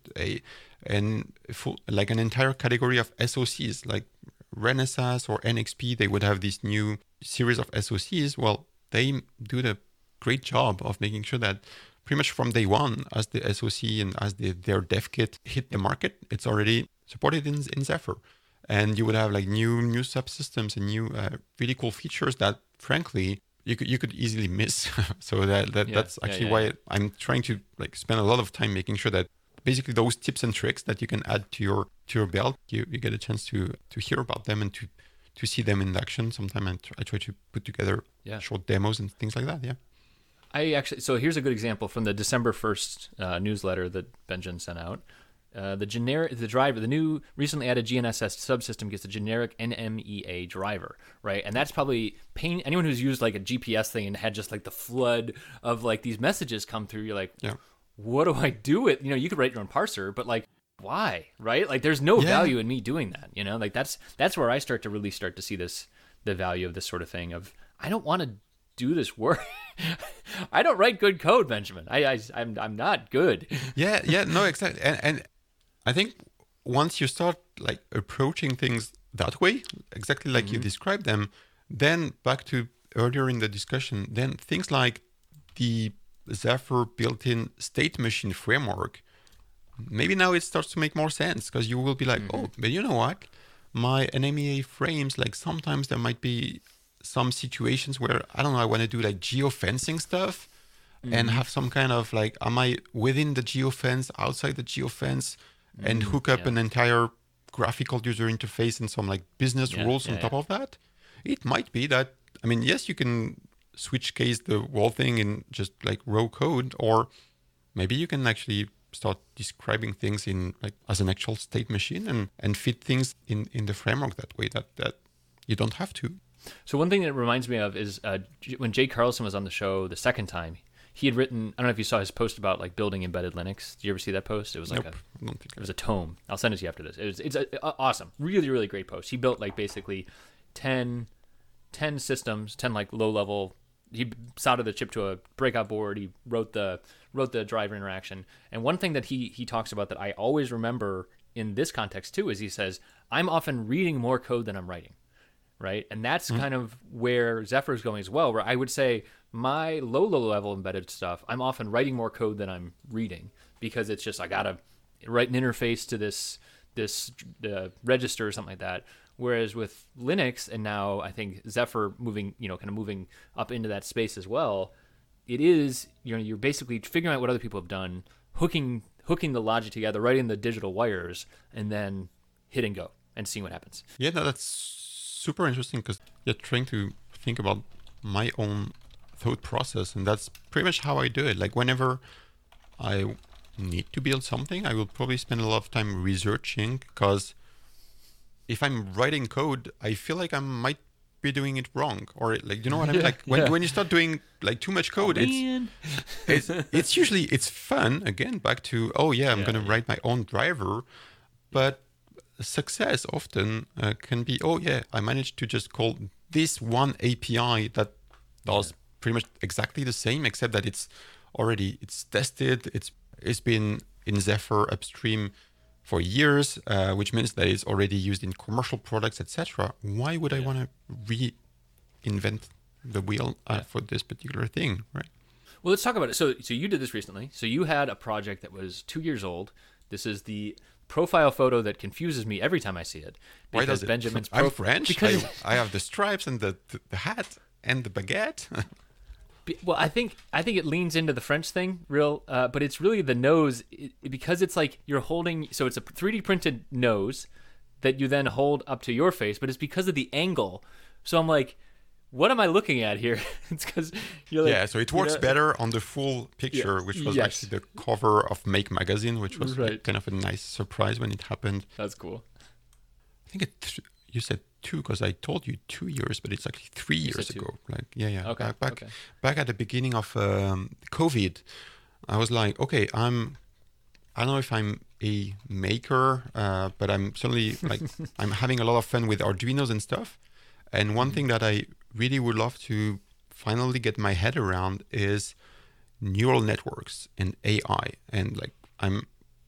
like an entire category of SOCs, like Renesas or NXP. They would have this new series of SOCs. Well, they do the great job of making sure that pretty much from day one, as the SOC and as their dev kit hit the market, it's already supported in Zephyr. And you would have like new subsystems and new really cool features that, frankly, you could easily miss. So that's actually why I'm trying to like spend a lot of time making sure that basically those tips and tricks that you can add to your belt, you get a chance to hear about them and to see them in action. Sometimes I try to put together short demos and things like that. Yeah. So here's a good example from the December 1st newsletter that Benjamin sent out. The new recently added GNSS subsystem gets a generic NMEA driver, right? And that's probably anyone who's used like a GPS thing and had just like the flood of like these messages come through. You're like, what do I do with? You could write your own parser, but like, why, right? Like, there's no value in me doing that. Like that's where I start to see the value of this sort of thing. Of I don't want to do this work. I don't write good code, Benjamin. I'm not good. No, exactly. And I think once you start like approaching things that way, exactly like you described them, then back to earlier in the discussion, then things like the Zephyr built-in state machine framework, maybe now it starts to make more sense, because you will be like, oh, but you know what? My NMEA frames, like sometimes there might be some situations where, I don't know, I want to do like geofencing stuff and have some kind of like, am I within the geofence, outside the geofence, and hook up an entire graphical user interface and some like business rules on top of that? It might be that, I mean, yes, you can switch case the whole thing in just like raw code, or maybe you can actually start describing things in like as an actual state machine and fit things in the framework that way, that you don't have to. So one thing that it reminds me of is when Jay Carlson was on the show the second time, he had written, I don't know if you saw his post about like building embedded Linux. Did you ever see that post? It was like it was a tome. I'll send it to you after this. It's awesome. Really, really great post. He built like basically 10 systems, 10 like low level. He soldered the chip to a breakout board. He wrote the driver interaction. And one thing that he talks about that I always remember in this context too is he says, I'm often reading more code than I'm writing. Right. And that's kind of where Zephyr is going as well, where I would say my low level embedded stuff, I'm often writing more code than I'm reading, because it's just I got to write an interface to this register or something like that. Whereas with Linux, and now I think Zephyr moving up into that space as well, it is, you're basically figuring out what other people have done, hooking hooking the logic together, writing the digital wires, and then hitting go and seeing what happens. Yeah, no, that's super interesting because you're trying to think about my own thought process, and that's pretty much how I do it. Like whenever I need to build something, I will probably spend a lot of time researching, because if I'm writing code, I feel like I might be doing it wrong, or like, you know what I mean? Like when you start doing like too much code, it's usually, it's fun. Again, back to, I'm going to write my own driver, but success often can be, I managed to just call this one API that does pretty much exactly the same, except that it's tested, it's been in Zephyr upstream for years, which means that it's already used in commercial products, etc. Why would I want to reinvent the wheel for this particular thing, right? Well, let's talk about it. So you did this recently. So you had a project that was 2 years old. This is the profile photo that confuses me every time I see it. Why does it? Benjamin's I'm French. Because I have the stripes and the hat and the baguette. Well, I think it leans into the French thing, but it's really the nose, because it's like you're holding. So it's a 3D printed nose that you then hold up to your face, but it's because of the angle. So I'm like, what am I looking at here? It's because you're like, so it works better on the full picture, which was actually the cover of Make magazine, which was kind of a nice surprise when it happened. That's cool. I think you said 2 because I told you 2 years, but it's actually 3 years ago. Like, Okay. Back at the beginning of COVID, I was like, okay, I don't know if I'm a maker, but I'm certainly like, I'm having a lot of fun with Arduinos and stuff. And one thing that I really would love to finally get my head around is neural networks and AI. And like, I'm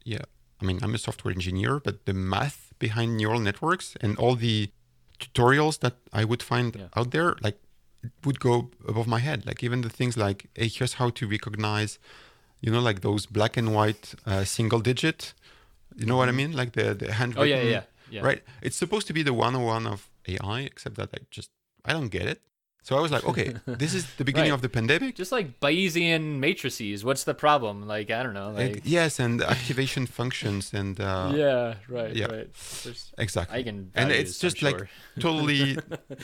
a software engineer, but the math behind neural networks and all the tutorials that I would find out there, like, it would go above my head. Like even the things like, hey, here's how to recognize, like those black and white single digit, you know what I mean? Like the handwritten, right? It's supposed to be the 101 of AI, except that I don't get it. So I was like, okay, this is the beginning of the pandemic. Just like Bayesian matrices. What's the problem? Like, I don't know. Like... yes, and activation functions and... right. Exactly. And it's just like totally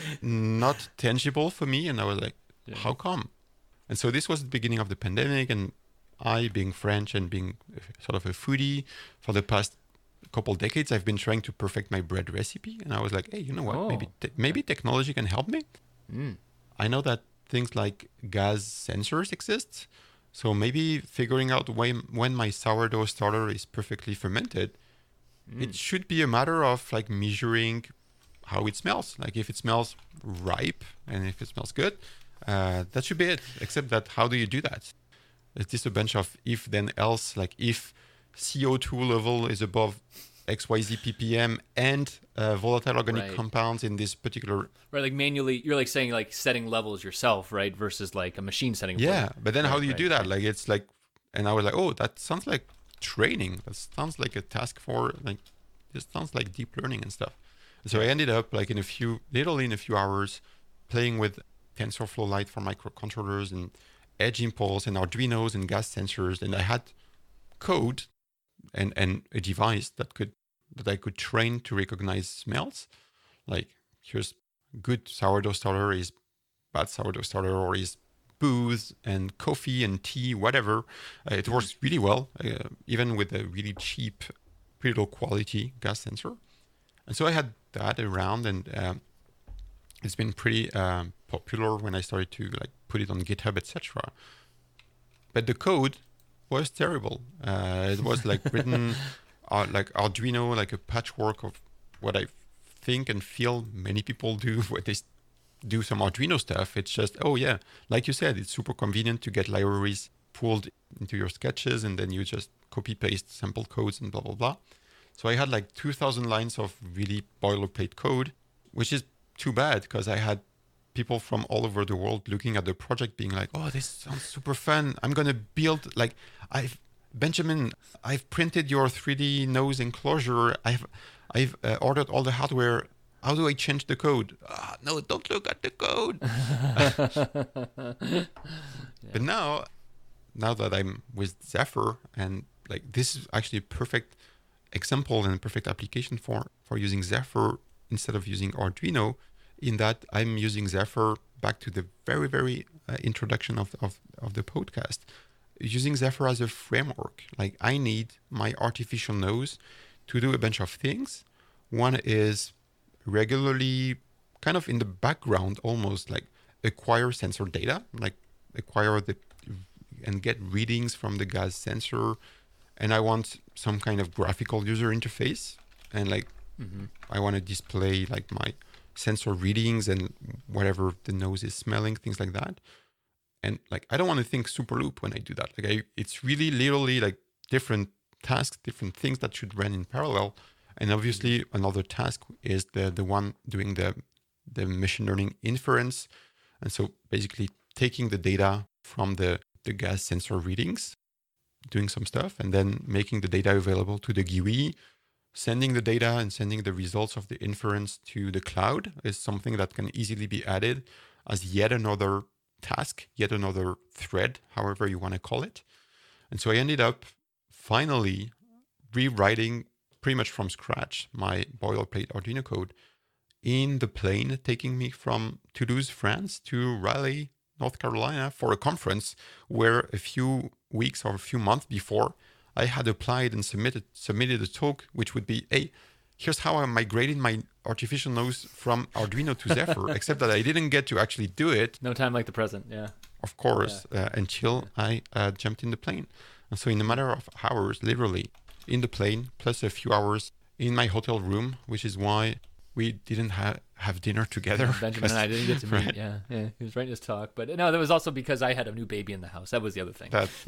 not tangible for me. And I was like, how come? And so this was the beginning of the pandemic, and I, being French and being sort of a foodie for the past couple decades, I've been trying to perfect my bread recipe. And I was like, hey, you know what? Maybe technology can help me. I know that things like gas sensors exist, so maybe figuring out when my sourdough starter is perfectly fermented, it should be a matter of like measuring how it smells. Like if it smells ripe and if it smells good, that should be it. Except that, how do you do that? Is this a bunch of if then else? Like if CO2 level is above XYZ ppm and volatile organic compounds in this particular... Right, like manually, you're like saying like setting levels yourself, right? Versus like a machine setting. But then how do you do that? Like it's like, and I was like, oh, that sounds like training. That sounds like a task for like, this sounds like deep learning and stuff. So I ended up like literally in a few hours playing with TensorFlow Lite for microcontrollers and Edge Impulse and Arduinos and gas sensors. And I had code and a device that I could train to recognize smells. Like here's good sourdough starter is bad sourdough starter, or is booze and coffee and tea, whatever. It works really well, even with a really cheap, pretty low quality gas sensor. And so I had that around, and it's been pretty popular when I started to like put it on GitHub, etc. But the code was terrible. It was like written like Arduino, like a patchwork of what I think and feel many people do when they do some Arduino stuff. It's just, like you said, it's super convenient to get libraries pulled into your sketches, and then you just copy paste sample codes and blah, blah, blah. So I had like 2,000 lines of really boilerplate code, which is too bad because I had people from all over the world looking at the project being like, oh, this sounds super fun. I'm going to build like, Benjamin, I've printed your 3D nose enclosure. I've ordered all the hardware. How do I change the code? No, don't look at the code. But now that I'm with Zephyr and like this is actually a perfect example and a perfect application for using Zephyr instead of using Arduino, in that I'm using Zephyr back to the very introduction of the podcast, using Zephyr as a framework. Like I need my artificial nose to do a bunch of things. One is regularly, kind of in the background, almost like acquire sensor data, like acquire and get readings from the gas sensor. And I want some kind of graphical user interface, and like I want to display like my sensor readings and whatever the nose is smelling, things like that. And like I don't want to think super loop when I do that. Like it's really literally like different tasks, different things that should run in parallel. And obviously another task is the one doing the machine learning inference. And so basically taking the data from the gas sensor readings, doing some stuff, and then making the data available to the GUI, sending the data and sending the results of the inference to the cloud is something that can easily be added as yet another task, yet another thread, however you want to call it. And so I ended up finally rewriting pretty much from scratch my boilerplate Arduino code in the plane taking me from Toulouse, France to Raleigh, North Carolina for a conference where a few weeks or a few months before I had applied and submitted a talk, which would be, hey, here's how I migrated my artificial nose from Arduino to Zephyr, except that I didn't get to actually do it. No time like the present, yeah. Of course, until I jumped in the plane. And so in a matter of hours, literally, in the plane, plus a few hours in my hotel room, which is why we didn't have dinner together. Benjamin and I didn't get to meet. Right. Yeah. He was writing his talk, but no, that was also because I had a new baby in the house. That was the other thing. That's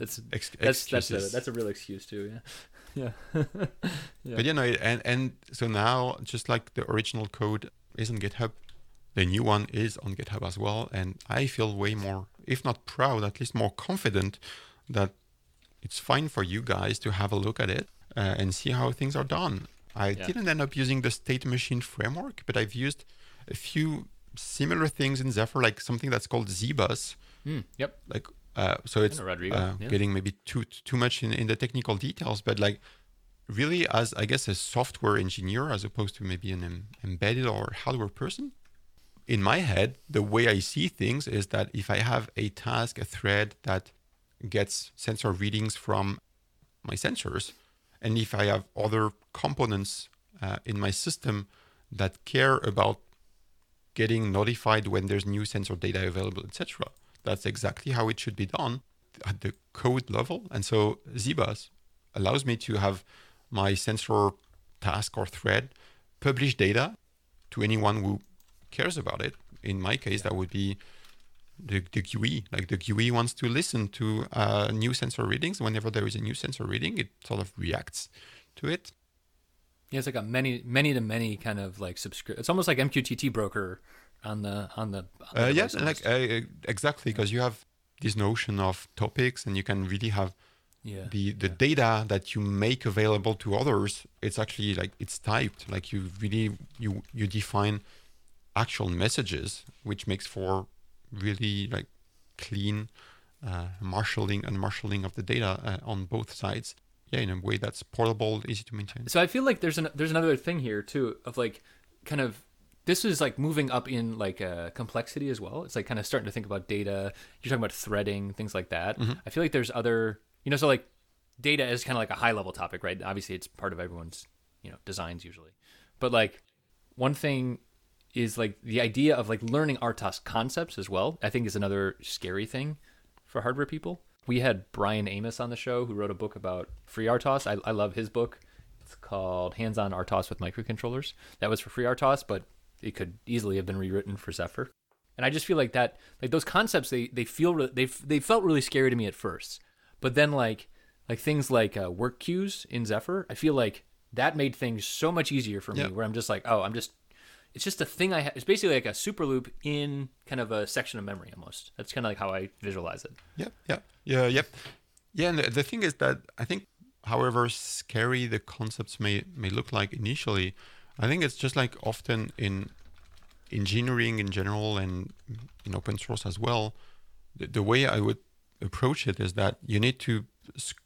a real excuse too. Yeah. But and so now, just like the original code is on GitHub, the new one is on GitHub as well, and I feel way more, if not proud, at least more confident that it's fine for you guys to have a look at it and see how things are done. I didn't end up using the state machine framework, but I've used a few similar things in Zephyr, like something that's called ZBus. Yep. Like so it's getting maybe too much in the technical details, but like really as I guess a software engineer as opposed to maybe an embedded or hardware person. In my head, the way I see things is that if I have a task, a thread that gets sensor readings from my sensors, and if I have other components in my system that care about getting notified when there's new sensor data available, etc., that's exactly how it should be done at the code level. And so ZBus allows me to have my sensor task or thread publish data to anyone who cares about it. In my case, that would be the GUI. Like the GUI wants to listen to new sensor readings. Whenever there is a new sensor reading, it sort of reacts to it. Yeah, it's like a many to many kind of like subscription. It's almost like MQTT broker on the exactly, because you have this notion of topics, and you can really have the data that you make available to others. It's actually like it's typed. Like you really you define actual messages, which makes for really like clean marshalling of the data on both sides. Yeah, in a way that's portable, easy to maintain. So I feel like there's another thing here too of like kind of this is like moving up in like complexity as well. It's like kind of starting to think about data. You're talking about threading, things like that. Mm-hmm. I feel like there's other, so like data is kind of like a high level topic, right? Obviously it's part of everyone's, designs usually. But like one thing is like the idea of like learning RTOS concepts as well, I think is another scary thing for hardware people. We had Brian Amos on the show who wrote a book about FreeRTOS. I love his book. It's called Hands-on RTOS with Microcontrollers. That was for FreeRTOS, but it could easily have been rewritten for Zephyr. And I just feel like that, like those concepts, they felt really scary to me at first. But then like things like work queues in Zephyr, I feel like that made things so much easier for me. Where I'm just like, it's just a thing it's basically like a super loop in kind of a section of memory almost. That's kind of like how I visualize it. Yep. And the thing is that I think however scary the concepts may look like initially, I think it's just like often in engineering in general and in open source as well, the way I would approach it is that you need to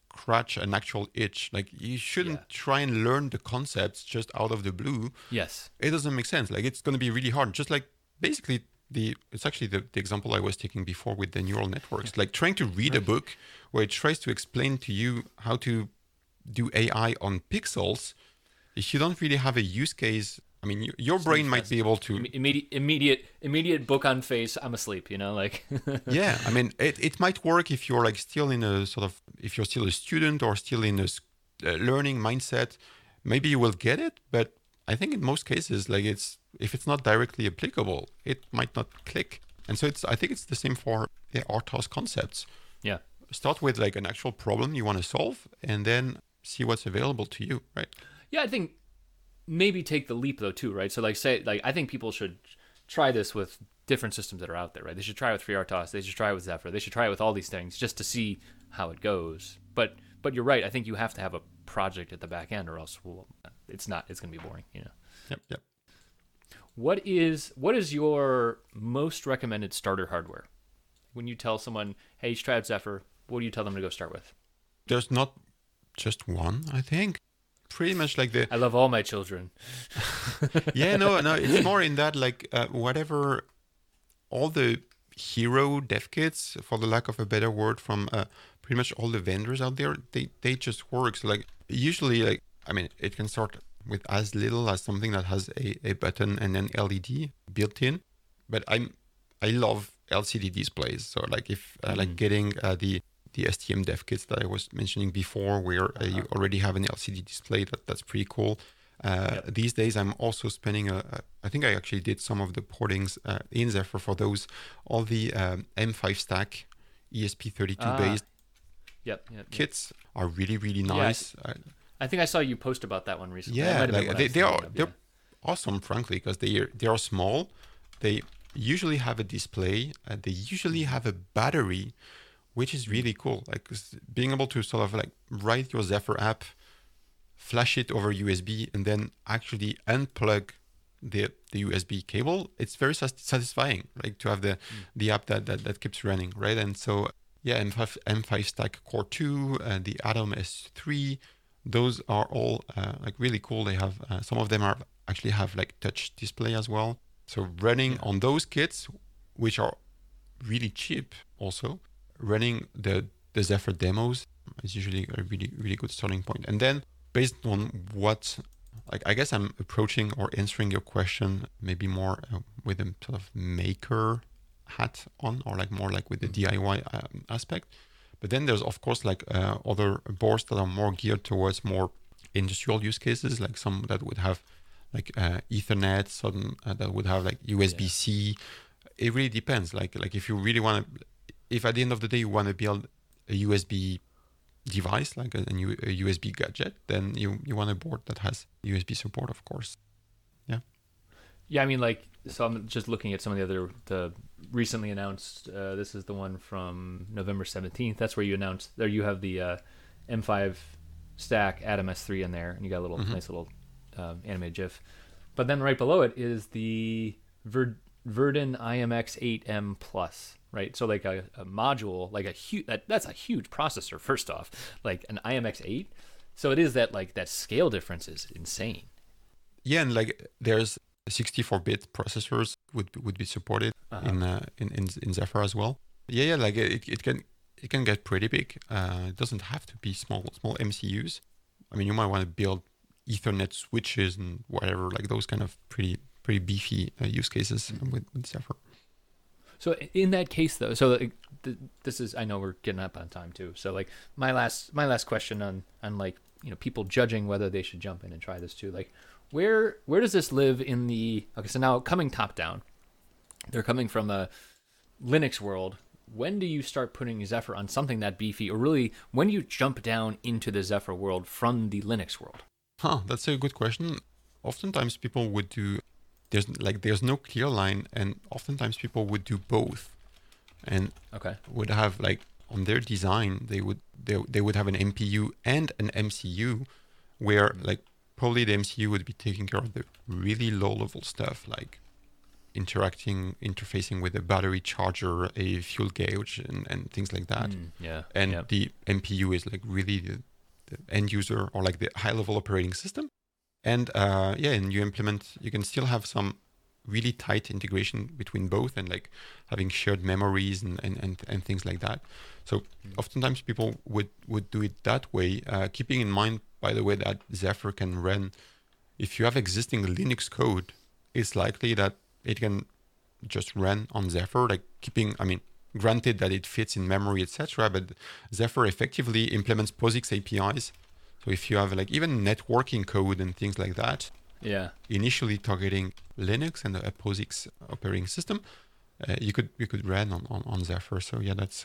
scratch an actual itch. Like you shouldn't try and learn the concepts just out of the blue. Yes. It doesn't make sense. Like it's going to be really hard. Just like basically it's actually the example I was taking before with the neural networks. Like trying to read a book where it tries to explain to you how to do AI on pixels. If you don't really have a use case, I mean, your brain might be able to immediate book on face. I'm asleep, like. Yeah, I mean, it might work if you're like still in a sort of, if you're still a student or still in a learning mindset, maybe you will get it. But I think in most cases, like if it's not directly applicable, it might not click. And so I think it's the same for the RTOS concepts. Yeah. Start with like an actual problem you want to solve, and then see what's available to you, right? Yeah, I think. Maybe take the leap though too, right? So I think people should try this with different systems that are out there, right? They should try it with FreeRTOS, they should try it with Zephyr, they should try it with all these things just to see how it goes. But you're right. I think you have to have a project at the back end, or else it's going to be boring, Yep. What is your most recommended starter hardware? When you tell someone, hey, you should try out Zephyr, what do you tell them to go start with? There's not just one, I think. Pretty much like I love all my children. Yeah, no, it's more in that like whatever, all the hero dev kits, for the lack of a better word, from pretty much all the vendors out there, they just work. So like usually, like, I mean, it can start with as little as something that has a button and an LED built in, but I love LCD displays. So like if like getting the STM dev kits that I was mentioning before, where you already have an LCD display, that's pretty cool. These days, I'm also spending I think I actually did some of the portings in Zephyr for those, all the M5 stack ESP32 based kits are really, really nice. Yeah, I think I saw you post about that one recently. Yeah, like they're awesome, frankly, because they are small. They usually have a display. They usually have a battery, which is really cool. Like being able to sort of like write your Zephyr app, flash it over USB, and then actually unplug the USB cable. It's very satisfying, like to have the app that keeps running, right? And so yeah, M5 Stack Core 2, the Atom S3, those are all like really cool. They have some of them actually have like touch display as well. So running on those kits, which are really cheap also, running the Zephyr demos is usually a really, really good starting point. And then based on what, like, I guess I'm approaching or answering your question maybe more with a sort of maker hat on, or like more like with the DIY aspect. But then there's of course like other boards that are more geared towards more industrial use cases, like some that would have like Ethernet, some that would have like USB-C. It really depends. Like if you really want to, if at the end of the day you want to build a USB device, like a USB gadget, then you want a board that has USB support, of course. Yeah, I mean, like, so I'm just looking at some of the recently announced, this is the one from November 17th. That's where you announced, there you have the M5 stack Atom S3 in there, and you got a little nice little animated GIF. But then right below it is the Verdin IMX8M Plus, right? So like a module, like a huge, that's a huge processor, first off, like an IMX8. So it is that, like, that scale difference is insane. Yeah, and like there's 64-bit processors would be supported in Zephyr as well. Yeah, like it can get pretty big. It doesn't have to be small MCUs. I mean, you might want to build Ethernet switches and whatever, like those kind of pretty beefy use cases with Zephyr. So in that case, though, so this is, I know we're getting up on time too. So like my last question on like, you know, people judging whether they should jump in and try this too. Like, where does this live in the, okay, so now coming top down, they're coming from a Linux world. When do you start putting Zephyr on something that beefy, or really when do you jump down into the Zephyr world from the Linux world? That's a good question. Oftentimes people would do, there's no clear line, and oftentimes people would do both, and would have like on their design they would have an MPU and an MCU, where like probably the MCU would be taking care of the really low level stuff, like interfacing with a battery charger, a fuel gauge, and things like that. And the MPU is like really the end user, or like the high level operating system. And and you can still have some really tight integration between both, and like having shared memories and things like that. So oftentimes people would do it that way, keeping in mind, by the way, that Zephyr can run, if you have existing Linux code, it's likely that it can just run on Zephyr, like granted that it fits in memory, etc. But Zephyr effectively implements POSIX APIs. So if you have like even networking code and things like that, initially targeting Linux and a POSIX operating system, you could run on Zephyr. So that's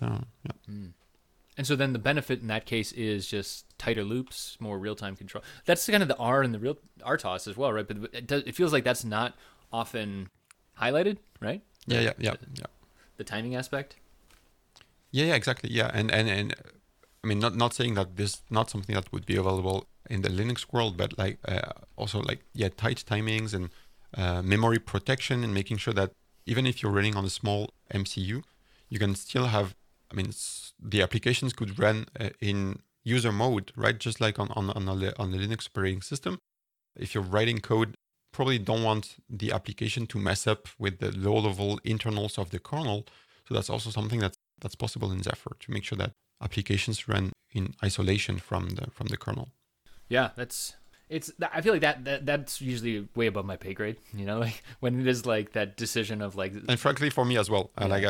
And so then the benefit in that case is just tighter loops, more real-time control. That's kind of the R in the real RTOS as well, right? But it feels like that's not often highlighted, right? Yeah. The timing aspect. Yeah, exactly. Yeah, and I mean, not saying that this not something that would be available in the Linux world, but like also like tight timings and memory protection, and making sure that even if you're running on a small MCU, you can still have. I mean, the applications could run in user mode, right? Just like on the Linux operating system. If you're writing code, probably don't want the application to mess up with the low-level internals of the kernel. So that's also something that's possible in Zephyr, to make sure that applications run in isolation from the kernel. Yeah, I feel like that's usually way above my pay grade. Like when it is like that decision of like. And frankly, for me as well.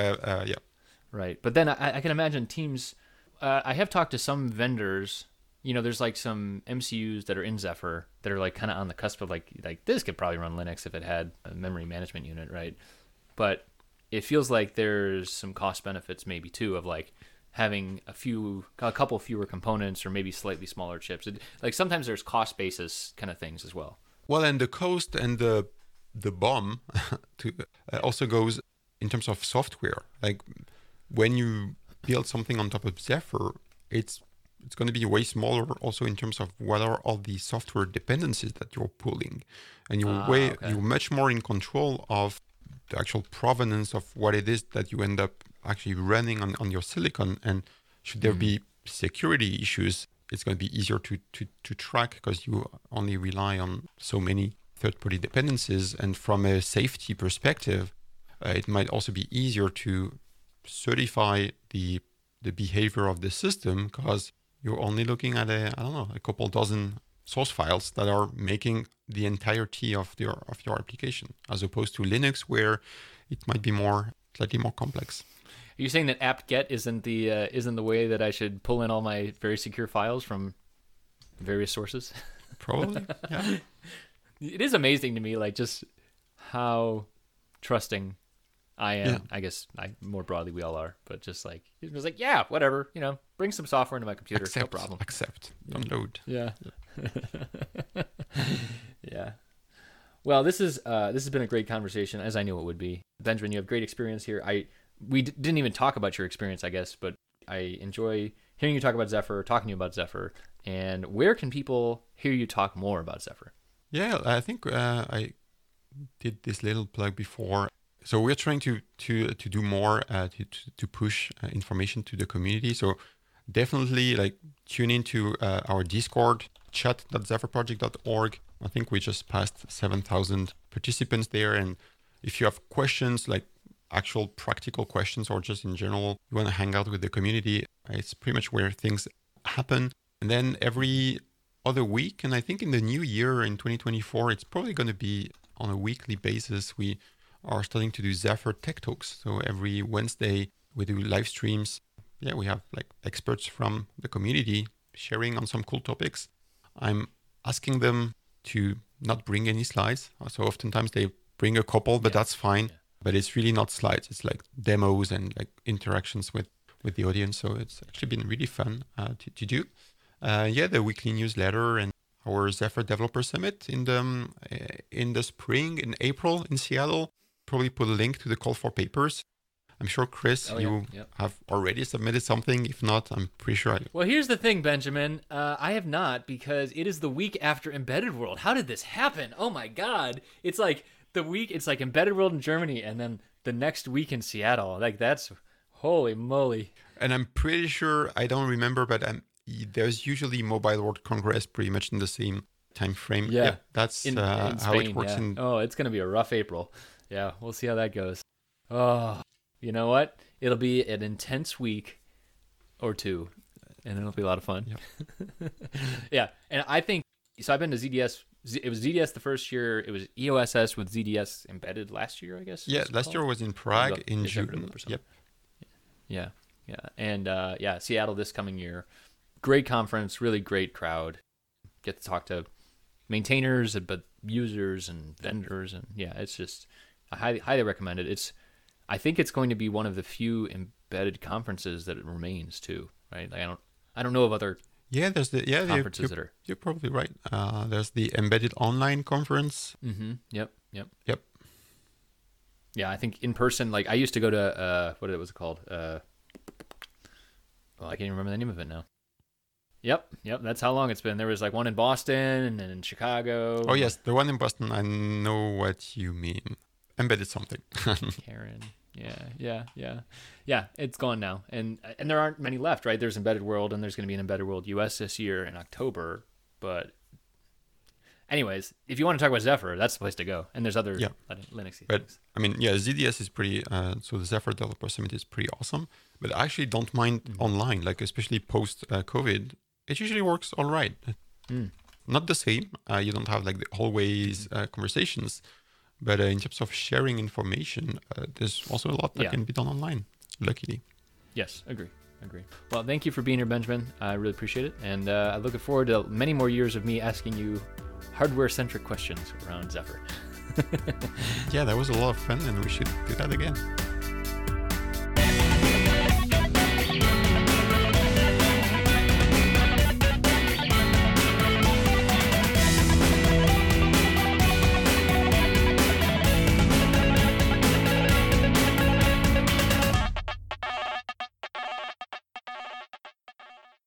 Right, but then I can imagine teams. I have talked to some vendors. There's like some MCUs that are in Zephyr that are like kind of on the cusp of like this could probably run Linux if it had a memory management unit, right? But it feels like there's some cost benefits maybe too of like having a couple fewer components or maybe slightly smaller chips. Like sometimes there's cost basis kind of things as well. Well, and the cost and the BOM also goes in terms of software. Like when you build something on top of Zephyr, it's going to be way smaller also in terms of what are all the software dependencies that you're pulling. And you're much more in control of the actual provenance of what it is that you end up actually running on your silicon. And should there be security issues, it's going to be easier to track because you only rely on so many third-party dependencies. And from a safety perspective, it might also be easier to certify the behavior of the system, because you're only looking at a couple dozen source files that are making the entirety of your application, as opposed to Linux, where it might be slightly more complex. Are you saying that apt-get isn't the way that I should pull in all my very secure files from various sources? Probably, yeah. It is amazing to me, like just how trusting I am. Yeah. I guess more broadly we all are, but just like it was like, yeah, whatever, bring some software into my computer, no problem. Accept, download. Yeah. Yeah. Well, this has been a great conversation, as I knew it would be. Benjamin, you have great experience here. We didn't even talk about your experience, I guess, but I enjoy hearing you talk about Zephyr, talking to you about Zephyr. And where can people hear you talk more about Zephyr? Yeah, I think I did this little plug before. So we're trying to do more to push information to the community. So definitely like tune into our Discord, chat.zephyrproject.org. I think we just passed 7,000 participants there. And if you have questions, like actual practical questions, or just in general, you want to hang out with the community, it's pretty much where things happen. And then every other week, and I think in the new year in 2024, it's probably going to be on a weekly basis. We are starting to do Zephyr Tech Talks. So every Wednesday we do live streams. Yeah, we have like experts from the community sharing on some cool topics. I'm asking them to not bring any slides. So oftentimes they bring a couple, but that's fine. Yeah. But it's really not slides. It's like demos and like interactions with the audience. So it's actually been really fun to do. The weekly newsletter and our Zephyr Developer Summit in the spring, in April in Seattle. Probably put a link to the call for papers. I'm sure, Chris, you have already submitted something. If not, I'm pretty sure. Well, here's the thing, Benjamin. I have not, because it is the week after Embedded World. How did this happen? Oh my God. It's like the week it's like Embedded World in Germany, and then the next week in Seattle. Like that's holy moly. And I'm pretty sure, I don't remember, but there's usually Mobile World Congress pretty much in the same time frame. Yeah, that's in how Spain, it works. Yeah. Oh, it's gonna be a rough April. Yeah, we'll see how that goes. Oh, you know what? It'll be an intense week or two, and it'll be a lot of fun. Yep. Yeah, and I think so. I've been to ZDS. It was ZDS the first year. It was EOSS with ZDS embedded last year, I guess. Yeah, last year was in Prague in June. Yep. Yeah, and Seattle this coming year. Great conference, really great crowd. Get to talk to maintainers, but users and vendors, and yeah, it's just I highly recommend it. I think it's going to be one of the few embedded conferences that it remains too, right? Like I don't know of other there's the conferences that are. You're probably right. There's the Embedded Online Conference. Mm-hmm. Yep. Yeah, I think in person. Like I used to go to what was it called? I can't even remember the name of it now. Yep. That's how long it's been. There was like one in Boston and in Chicago. Oh yes, the one in Boston. I know what you mean. Embedded something. Karen. Yeah. It's gone now, and there aren't many left, right? There's Embedded World, and there's going to be an Embedded World US this year in October. But, anyways, if you want to talk about Zephyr, that's the place to go. And there's other Linux things. But I mean, ZDS is pretty. So the Zephyr Developer Summit is pretty awesome. But I actually don't mind online, like especially post COVID. It usually works all right. Not the same. You don't have like the always conversations. But in terms of sharing information, there's also a lot that can be done online, luckily. Yes, agree. Well, thank you for being here, Benjamin. I really appreciate it. And I'm looking forward to many more years of me asking you hardware-centric questions around Zephyr. Yeah, that was a lot of fun, and we should do that again.